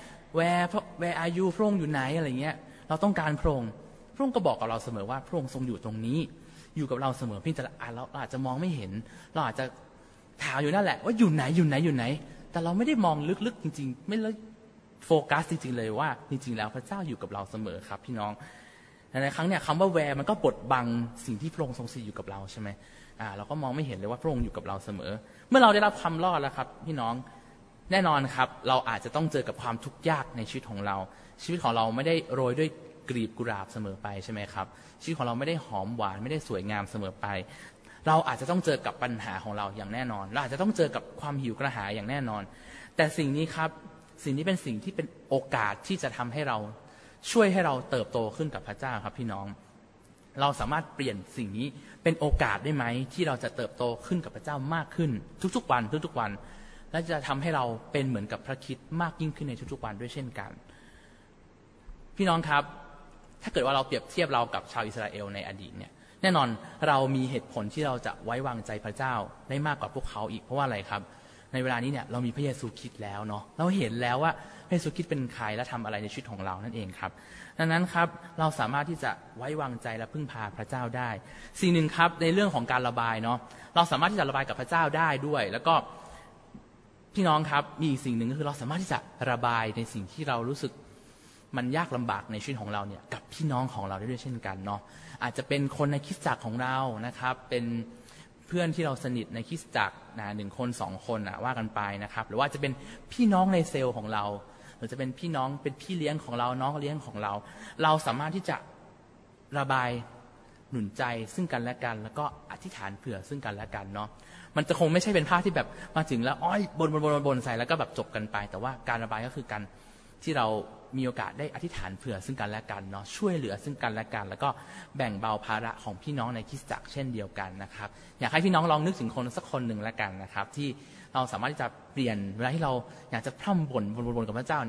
where are you พระองค์อยู่ไหนอะไรเงี้ยเราต้องการพระองค์พระองค์ก็บอกกับเราเสมอว่าพระองค์ทรงอยู่ตรงนี้อยู่กับเราเสมอเพียงแต่เราอาจจะมองไม่เห็นเราอาจจะถามอยู่นั่นแหละว่าอยู่ไหนแต่เราไม่ได้มองลึกๆจริงๆไม่ได้โฟกัสจริงๆเลยว่าจริงๆแล้วพระเจ้าอยู่กับเราเสมอครับพี่น้องในครั้งเนี่ยคำว่าแวร์มันก็บดบังสิ่งที่พระองค์ทรงอยู่กับเราใช่ไหมเราก็มองไม่เห็นเลยว่าพระองค์อยู่กับเราเสมอเมื่อเราได้รับความรอดแล้วครับพี่น้องแน่นอนครับเราอาจจะต้องเจอกับความทุกข์ยากในชีวิตของเราชีวิตของเราไม่ได้โรยด้วยกลีบกุหลาบเสมอไปใช่ไหมครับชีวิตของเราไม่ได้หอมหวานไม่ได้สวยงามเสมอไปเราอาจจะต้องเจอกับปัญหาของเราอย่างแน่นอนเราอาจจะต้องเจอกับความหิวกระหายอย่างแน่นอนแต่สิ่งนี้ครับสิ่งนี้เป็นสิ่งที่เป็นโอกาสที่จะทำให้เราช่วยให้เราเติบโตขึ้นกับพระเจ้าครับพี่น้องเราสามารถเปลี่ยนสิ่งนี้เป็นโอกาสได้ไหมที่เราจะเติบโตขึ้นกับพระเจ้ามากขึ้นทุกๆวันและจะทำให้เราเป็นเหมือนกับพระคริสต์มากยิ่งขึ้นในทุกๆวันด้วยเช่นกันพี่น้องครับถ้าเกิดว่าเราเปรียบเทียบเรากับชาวอิสราเอลในอดีตเนี่ยแน่นอนเรามีเหตุผลที่เราจะไว้วางใจพระเจ้าได้มากกว่าพวกเขาอีกเพราะว่าอะไรครับในเวลานี้เนี่ยเรามีพระเยซูคริสต์แล้วเนาะเราเห็นแล้วว่าพระเยซูคริสต์เป็นใครและทำอะไรในชีวิตของเรานั่นเองครับดังนั้นครับเราสามารถที่จะไว้วางใจและพึ่งพาพระเจ้าได้สิ่งหนึ่งครับในเรื่องของการระบายเนาะเราสามารถที่จะระบายกับพระเจ้าได้ด้วยแล้วก็พี่น้องครับมีอีกสิ่งหนึ่งก็คือเราสามารถที่จะระบายในสิ่งที่เรารู้สึกมันยากลำบากในชีวิตของเราเนี่ยกับพี่น้องของเราได้ด้วยเช่นกันเนาะอาจจะเป็นคนในคริสตจักรของเรานะครับเป็นเพื่อนที่เราสนิทในคริสตจักร1 คน 2 คนว่ากันไปนะครับหรือว่าจะเป็นพี่น้องในเซลล์ของเราหรือจะเป็นพี่น้องเป็นพี่เลี้ยงของเราน้องเลี้ยงของเราเราสามารถที่จะระบายหนุนใจซึ่งกันและกันแล้วก็อธิษฐานเผื่อซึ่งกันและกันเนาะมันจะคงไม่ใช่เป็นภาพที่แบบมาถึงแล้วบ่นใส่แล้วก็แบบจบกันไปแต่ว่าการระบายก็คือการที่เรามีโอกาสได้อธิษฐานเผื่อซึ่งกันและกันเนาะช่วยเหลือซึ่งกันและกันแล้วก็แบ่งเบาภาระของพี่น้องในคริสตจักรเช่นเดียวกันนะครับอยากให้พี่น้องลองนึกถึงคนสักคนหนึ่งละกันนะครับที่เราสามารถที่จะเปลี่ยนเวลาที่เราอยากจะพร่ำบ่นกับพระเจ้าเนี่ย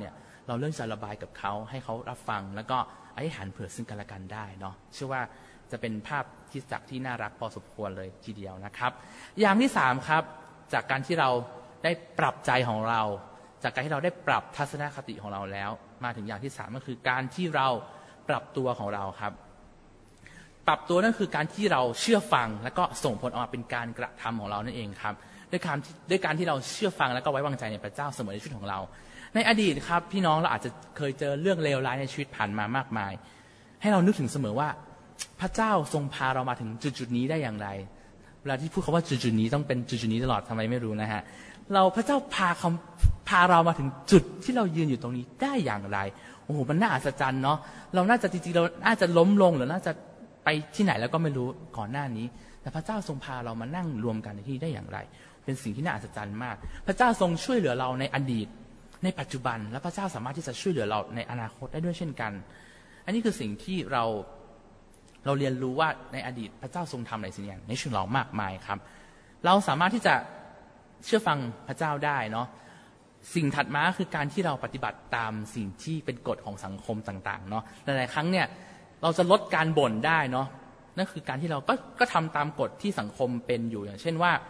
เราเริ่มจะระบายกับเขาให้เขารับฟังแล้วก็อธิษฐานเผื่อซึ่งกันและกันได้เนาะเชื่อว่าจะเป็นภาพคริสตจักรที่น่ารักพอสมควรเลยทีเดียวนะครับอย่างที่3ครับจากการที่เราได้ปรับใจของเราจากการที่เราได้ปรับทัศนคติของเราแล้วมาถึงอย่างที่3ก็คือการที่เราปรับตัวของเราครับปรับตัวนั่นคือการที่เราเชื่อฟังแล้วก็ส่งผลออกมาเป็นการกระทำของเรานั่นเองครับด้วยการที่เราเชื่อฟังแล้วก็ไว้วางใจในพระเจ้าเสมอในชีวิตของเราในอดีตครับพี่น้องเราอาจจะเคยเจอเรื่องเลวร้ายในชีวิตผ่านมามากมายให้เรานึกถึงเสมอว่าพระเจ้าทรงพาเรามาถึงจุดนี้ได้อย่างไรเวลาที่พูดคำว่าจุดนี้ต้องเป็นจุดนี้ตลอดทำไมไม่รู้นะฮะพระเจ้าพาเรามาถึงจุดที่เรายืนอยู่ตรงนี้ได้อย่างไรโอ้โหมันน่าอัศจรรย์เนาะเราน่าจะจริงๆเราน่าจะล้มลงหรือน่าจะไปที่ไหนแล้วก็ไม่รู้ก่อนหน้านี้แต่พระเจ้าทรงพาเรามานั่งรวมกันในที่ได้อย่างไรเป็นสิ่งที่น่าอัศจรรย์มากพระเจ้าทรงช่วยเหลือเราในอดีตในปัจจุบันและพระเจ้าสามารถที่จะช่วยเหลือเราในอนาคตได้ด้วยเช่นกันอันนี้คือสิ่งที่เราเรียนรู้ว่าในอดีตพระเจ้าทรงทำในสิ่งอย่างในชีวิตเรามากมายครับเราสามารถที่จะเชื่อฟังพระเจ้าได้เนาะสิ่งถัดมาคือการที่เราปฏิบัติตามสิ่งที่เป็นกฎของสังคมต่างๆเนาะหลายๆครั้งเนี่ยเราจะลดการบ่นได้เนาะนั่นคือการที่เราก็ทำตามกฎที่สังคมเป็นอยู่อย่างเช่นว่า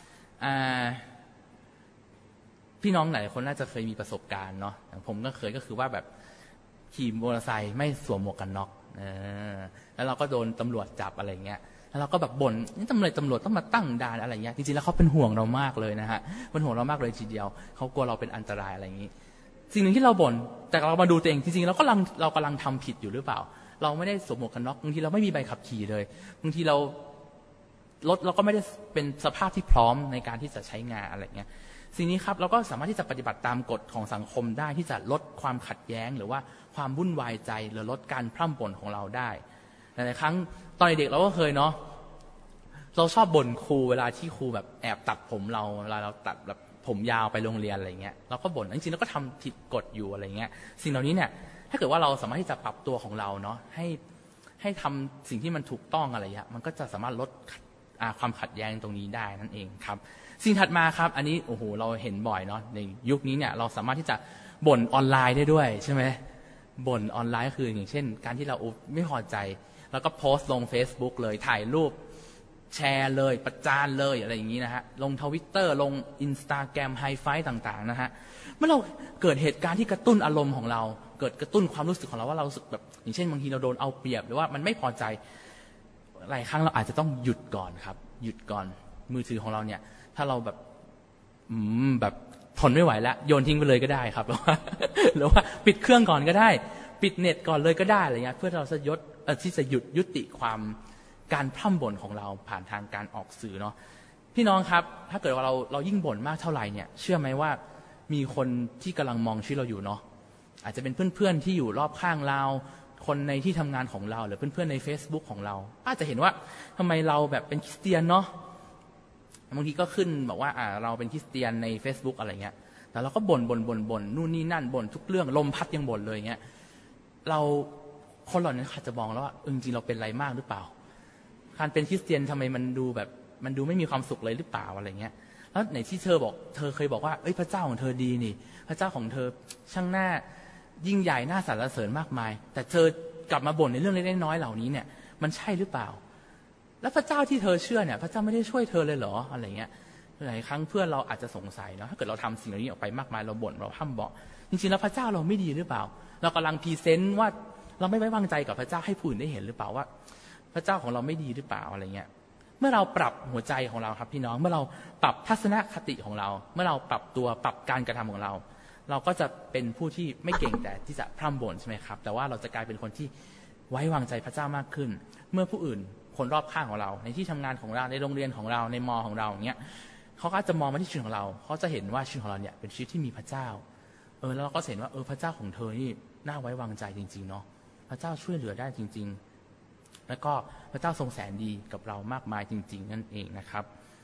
พี่น้องหลายคนน่าจะเคยมีประสบการณ์เนาะอย่างผมก็เคยก็คือว่าแบบขี่มอเตอร์ไซค์ไม่สวมหมวกกันน็อกแล้วเราก็โดนตำรวจจับอะไรเงี้ยแล้วเราก็แบบบ่นนี่ตำรวจต้องมาตั้งด่านอะไรเงี้ยจริงๆแล้วเขาเป็นห่วงเรามากเลยนะฮะเป็นห่วงเรามากเลยทีเดียวเขากลัวเราเป็นอันตรายอะไรอย่างนี้สิ่งหนึ่งที่เราบ่นแต่เรามาดูตัวเองจริงๆเรากำลังทำผิดอยู่หรือเปล่าเราไม่ได้สวมหมวกกันน็อกบางทีเราไม่มีใบขับขี่เลยบางทีรถเราก็ไม่ได้เป็นสภาพที่พร้อมในการที่จะใช้งานอะไรเงี้ยสิ่งนี้ครับเราก็สามารถที่จะปฏิบัติตามกฎของสังคมได้ที่จะลดความขัดแย้งหรือว่าความวุ่นวายใจหรือลดการพร่ำบ่นของเราได้หลายๆครั้งตอนเด็กเราก็เคยเนาะเราชอบบ่นครูเวลาที่ครูแบบแอบตัดผมเราเวลาเราตัดแบบผมยาวไปโรงเรียนอะไรเงี้ยเราก็บ่นจริงๆเราก็ทำผิดกฎอยู่อะไรเงี้ยสิ่งเหล่านี้เนี่ยถ้าเกิดว่าเราสามารถที่จะปรับตัวของเราเนาะให้ทำสิ่งที่มันถูกต้องอะไรเงี้ยมันก็จะสามารถลดความขัดแย้งตรงนี้ได้นั่นเองครับสิ่งถัดมาครับอันนี้โอ้โหเราเห็นบ่อยเนาะในยุคนี้เนี่ยเราสามารถที่จะบ่นออนไลน์ได้ด้วยใช่ไหมบ่นออนไลน์ก็คืออย่างเช่นการที่เราไม่พอใจแล้วก็โพสต์ลง Facebook เลยถ่ายรูปแชร์เลยประจานเลยอะไรอย่างนี้นะฮะลง Twitter ลง Instagram ไฮไฟว์ต่างๆนะฮะเมื่อเราเกิดเหตุการณ์ที่กระตุ้นอารมณ์ของเราเกิดกระตุ้นความรู้สึกของเราว่าเรารู้สึกแบบอย่างเช่นบางทีเราโดนเอาเปรียบหรือว่ามันไม่พอใจหลายครั้งเราอาจจะต้องหยุดก่อนครับหยุดก่อนมือถือของเราเนี่ยถ้าเราแบบทนไม่ไหวแล้วโยนทิ้งไปเลยก็ได้ครับหรือว่าปิดเครื่องก่อนก็ได้ปิดเน็ตก่อนเลยก็ได้อะไรเงี้ยเพื่อเราจะที่จะยุติความการพร่ำบ่นของเราผ่านทางการออกสื่อเนาะพี่น้องครับถ้าเกิดว่าเรายิ่งบ่นมากเท่าไหร่เนี่ยเชื่อไหมว่ามีคนที่กำลังมองชีวิตเราอยู่เนาะอาจจะเป็นเพื่อนๆที่อยู่รอบข้างเราคนในที่ทำงานของเราหรือเพื่อนๆใน Facebook ของเราอาจจะเห็นว่าทำไมเราแบบเป็นคริสเตียนเนาะบางทีก็ขึ้นบอกว่าเราเป็นคริสเตียนใน Facebook อะไรเงี้ยแต่เราก็บ่นนู่นนี่นั่นบ่นทุกเรื่องลมพัดยังบ่นเลยเงี้ยคนเหล่านั้นอาจจะมองแล้วว่าจริงๆเราเป็นอะไรมากหรือเปล่าการเป็นคริสเตียนทำไมมันดูไม่มีความสุขเลยหรือเปล่าอะไรเงี้ยแล้วไหนที่เธอเคยบอกว่าพระเจ้าของเธอดีนี่พระเจ้าของเธอช่างน่ายิ่งใหญ่น่าสรรเสริญมากมายแต่เธอกลับมาบ่นในเรื่องเล็กๆน้อยๆเหล่านี้เนี่ยมันใช่หรือเปล่าแล้วพระเจ้าที่เธอเชื่อเนี่ยพระเจ้าไม่ได้ช่วยเธอเลยเหรออะไรเงี้ยหลายครั้งเพื่อนเราอาจจะสงสัยเนาะถ้าเกิดเราทำสิ่งเหล่านี้ออกไปมากมายเราบ่นเราห้ามบอกจริงๆแล้วพระเจ้าเราไม่ดีหรือเปล่าเรากำลังพรีเซนต์ว่าเราไม่ไว้วางใจกับพระเจ้าให้ผู้อื่นได้เห็นหรือเปล่าว่าพระเจ้าของเราไม่ดีหรือเปล่าอะไรเงี้ยเมื่อเราปรับหัวใจของเราครับพี่น้องเมื่อเราปรับทัศนคติของเราเมื่อเราปรับตัวปรับการกระทำของเราเราก็จะเป็นผู้ที่ไม่เก่งแต่ที่จะพร่ำบ่นใช่ไหมครับแต่ว่าเราจะกลายเป็นคนที่ไว้วางใจพระเจ้ามากขึ้นเมื่อผู้อื่นคนรอบข้างของเราในที่ทำงานของเราในโรงเรียนของเราในม.ของเราอย่างเงี้ยเขาก็จะมองมาที่ชีวิตของเราเขาจะเห็นว่าชีวิตของเราเนี่ยเป็นชีวิตที่มีพระเจ้าแล้วเราก็เห็นว่าพระเจ้าของเธอนี่น่าไว้วางใจจริงๆเนาะพระเจ้าช่วยเหลือได้จริงๆแล้วก็พระเจ้าทรงแสนดีกับเรามากมายจริงๆนั่นเองนะครับ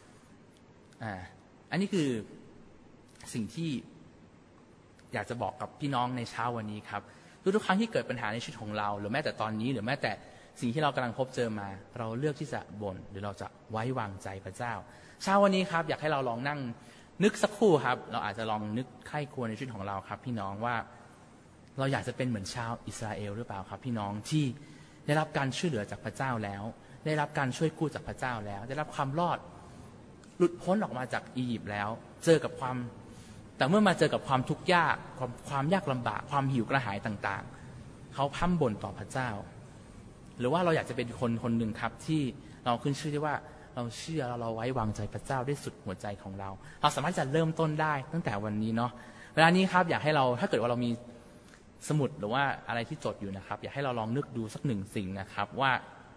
อันนี้คือสิ่งที่อยากจะบอกกับพี่น้องในเช้าวันนี้ครับทุกครั้งที่เกิดปัญหาในชีวิตของเราหรือแม้แต่ตอนนี้หรือแม้แต่สิ่งที่เรากำลังพบเจอมาเราเลือกที่จะบ่นหรือเราจะไว้วางใจพระเจ้าเช้าวันนี้ครับอยากให้เราลองนั่งนึกสักครู่ครับเราอาจจะลองนึกไข้ควรในชีวิตของเราครับพี่น้องว่าเราอยากจะเป็นเหมือนชาวอิสราเอลหรือเปล่าครับพี่น้องที่ได้รับการช่วยเหลือจากพระเจ้าแล้วได้รับการช่วยกู้จากพระเจ้าแล้วได้รับความรอดหลุดพ้นออกมาจากอียิปต์แล้วแต่เมื่อมาเจอกับความทุกข์ยากความยากลำบากความหิวกระหายต่างๆเขาพร่ำบ่นต่อพระเจ้าหรือว่าเราอยากจะเป็นคนหนึ่งครับที่เราขึ้นชื่อที่ว่าเราเชื่อเราไว้วางใจพระเจ้าด้วยสุดหัวใจของเราสามารถจะเริ่มต้นได้ตั้งแต่วันนี้เนาะเวลานี้ครับอยากให้เราถ้าเกิดว่าเรามีสมุดหรือว่าอะไรที่จดอยู่นะครับอยากให้เราลองนึกดูสักหนึ่งสิ่งนะครับว่า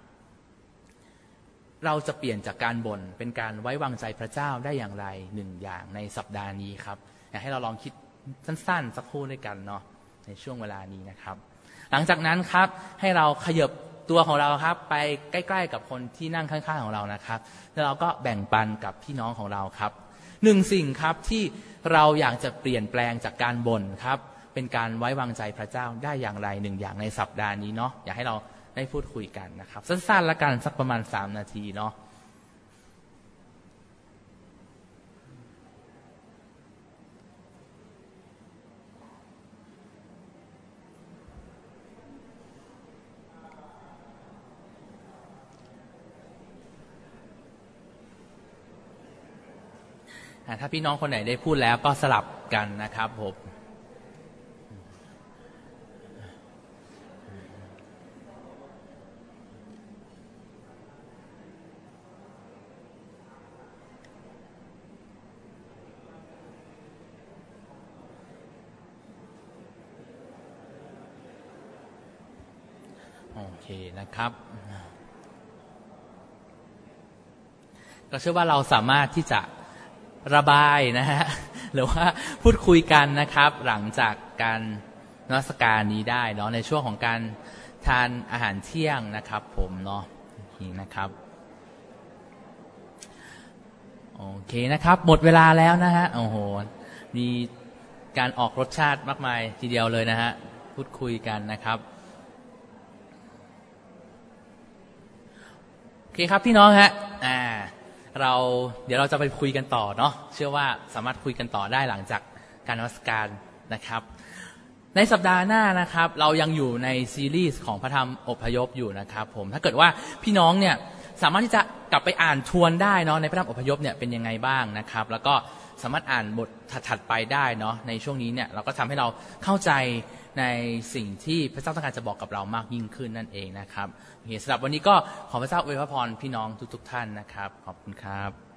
เราจะเปลี่ยนจากการบ่นเป็นการไว้วางใจพระเจ้าได้อย่างไรหนึ่งอย่างในสัปดาห์นี้ครับอยากให้เราลองคิดสั้นๆสักครู่ด้วยกันเนาะในช่วงเวลานี้นะครับหลังจากนั้นครับให้เราขยับตัวของเราครับไปใกล้ๆกับคนที่นั่งข้างๆของเรานะครับแล้วเราก็แบ่งปันกับพี่น้องของเราครับหนึ่งสิ่งครับที่เราอยากจะเปลี่ยนแปลงจากการบ่นครับเป็นการไว้วางใจพระเจ้าได้อย่างไรหนึ่งอย่างในสัปดาห์นี้เนาะอยากให้เราได้พูดคุยกันนะครับสั้นๆละกันสักประมาณ3 นาทีเนาะถ้าพี่น้องคนไหนได้พูดแล้วก็สลับกันนะครับผมโอเคนะครับก็เชื่อว่าเราสามารถที่จะระบายนะฮะหรือว่าพูดคุยกันนะครับหลังจากการนมัสการนี้ได้เนาะในช่วงของการทานอาหารเที่ยงนะครับผมเนาะนี่นะครับโอเคนะครับหมดเวลาแล้วนะฮะโอ้โหมีการออกรสชาติมากมายทีเดียวเลยนะฮะพูดคุยกันนะครับโอเคครับพี่น้องฮะเดี๋ยวเราจะไปคุยกันต่อเนาะเชื่อว่าสามารถคุยกันต่อได้หลังจากการนมัสการนะครับในสัปดาห์หน้านะครับเรายังอยู่ในซีรีส์ของพระธรรมอพยพอยู่นะครับผมถ้าเกิดว่าพี่น้องเนี่ยสามารถที่จะกลับไปอ่านทวนได้เนาะในพระธรรมอพยพเนี่ยเป็นยังไงบ้างนะครับแล้วก็สามารถอ่านบทถัดๆไปได้เนาะในช่วงนี้เนี่ยเราก็ทำให้เราเข้าใจในสิ่งที่พระเจ้าต้องการจะบอกกับเรามากยิ่งขึ้นนั่นเองนะครับสำหรับวันนี้ก็ขอพระเจ้าอวยพรพี่น้องทุกๆท่านนะครับขอบคุณครับ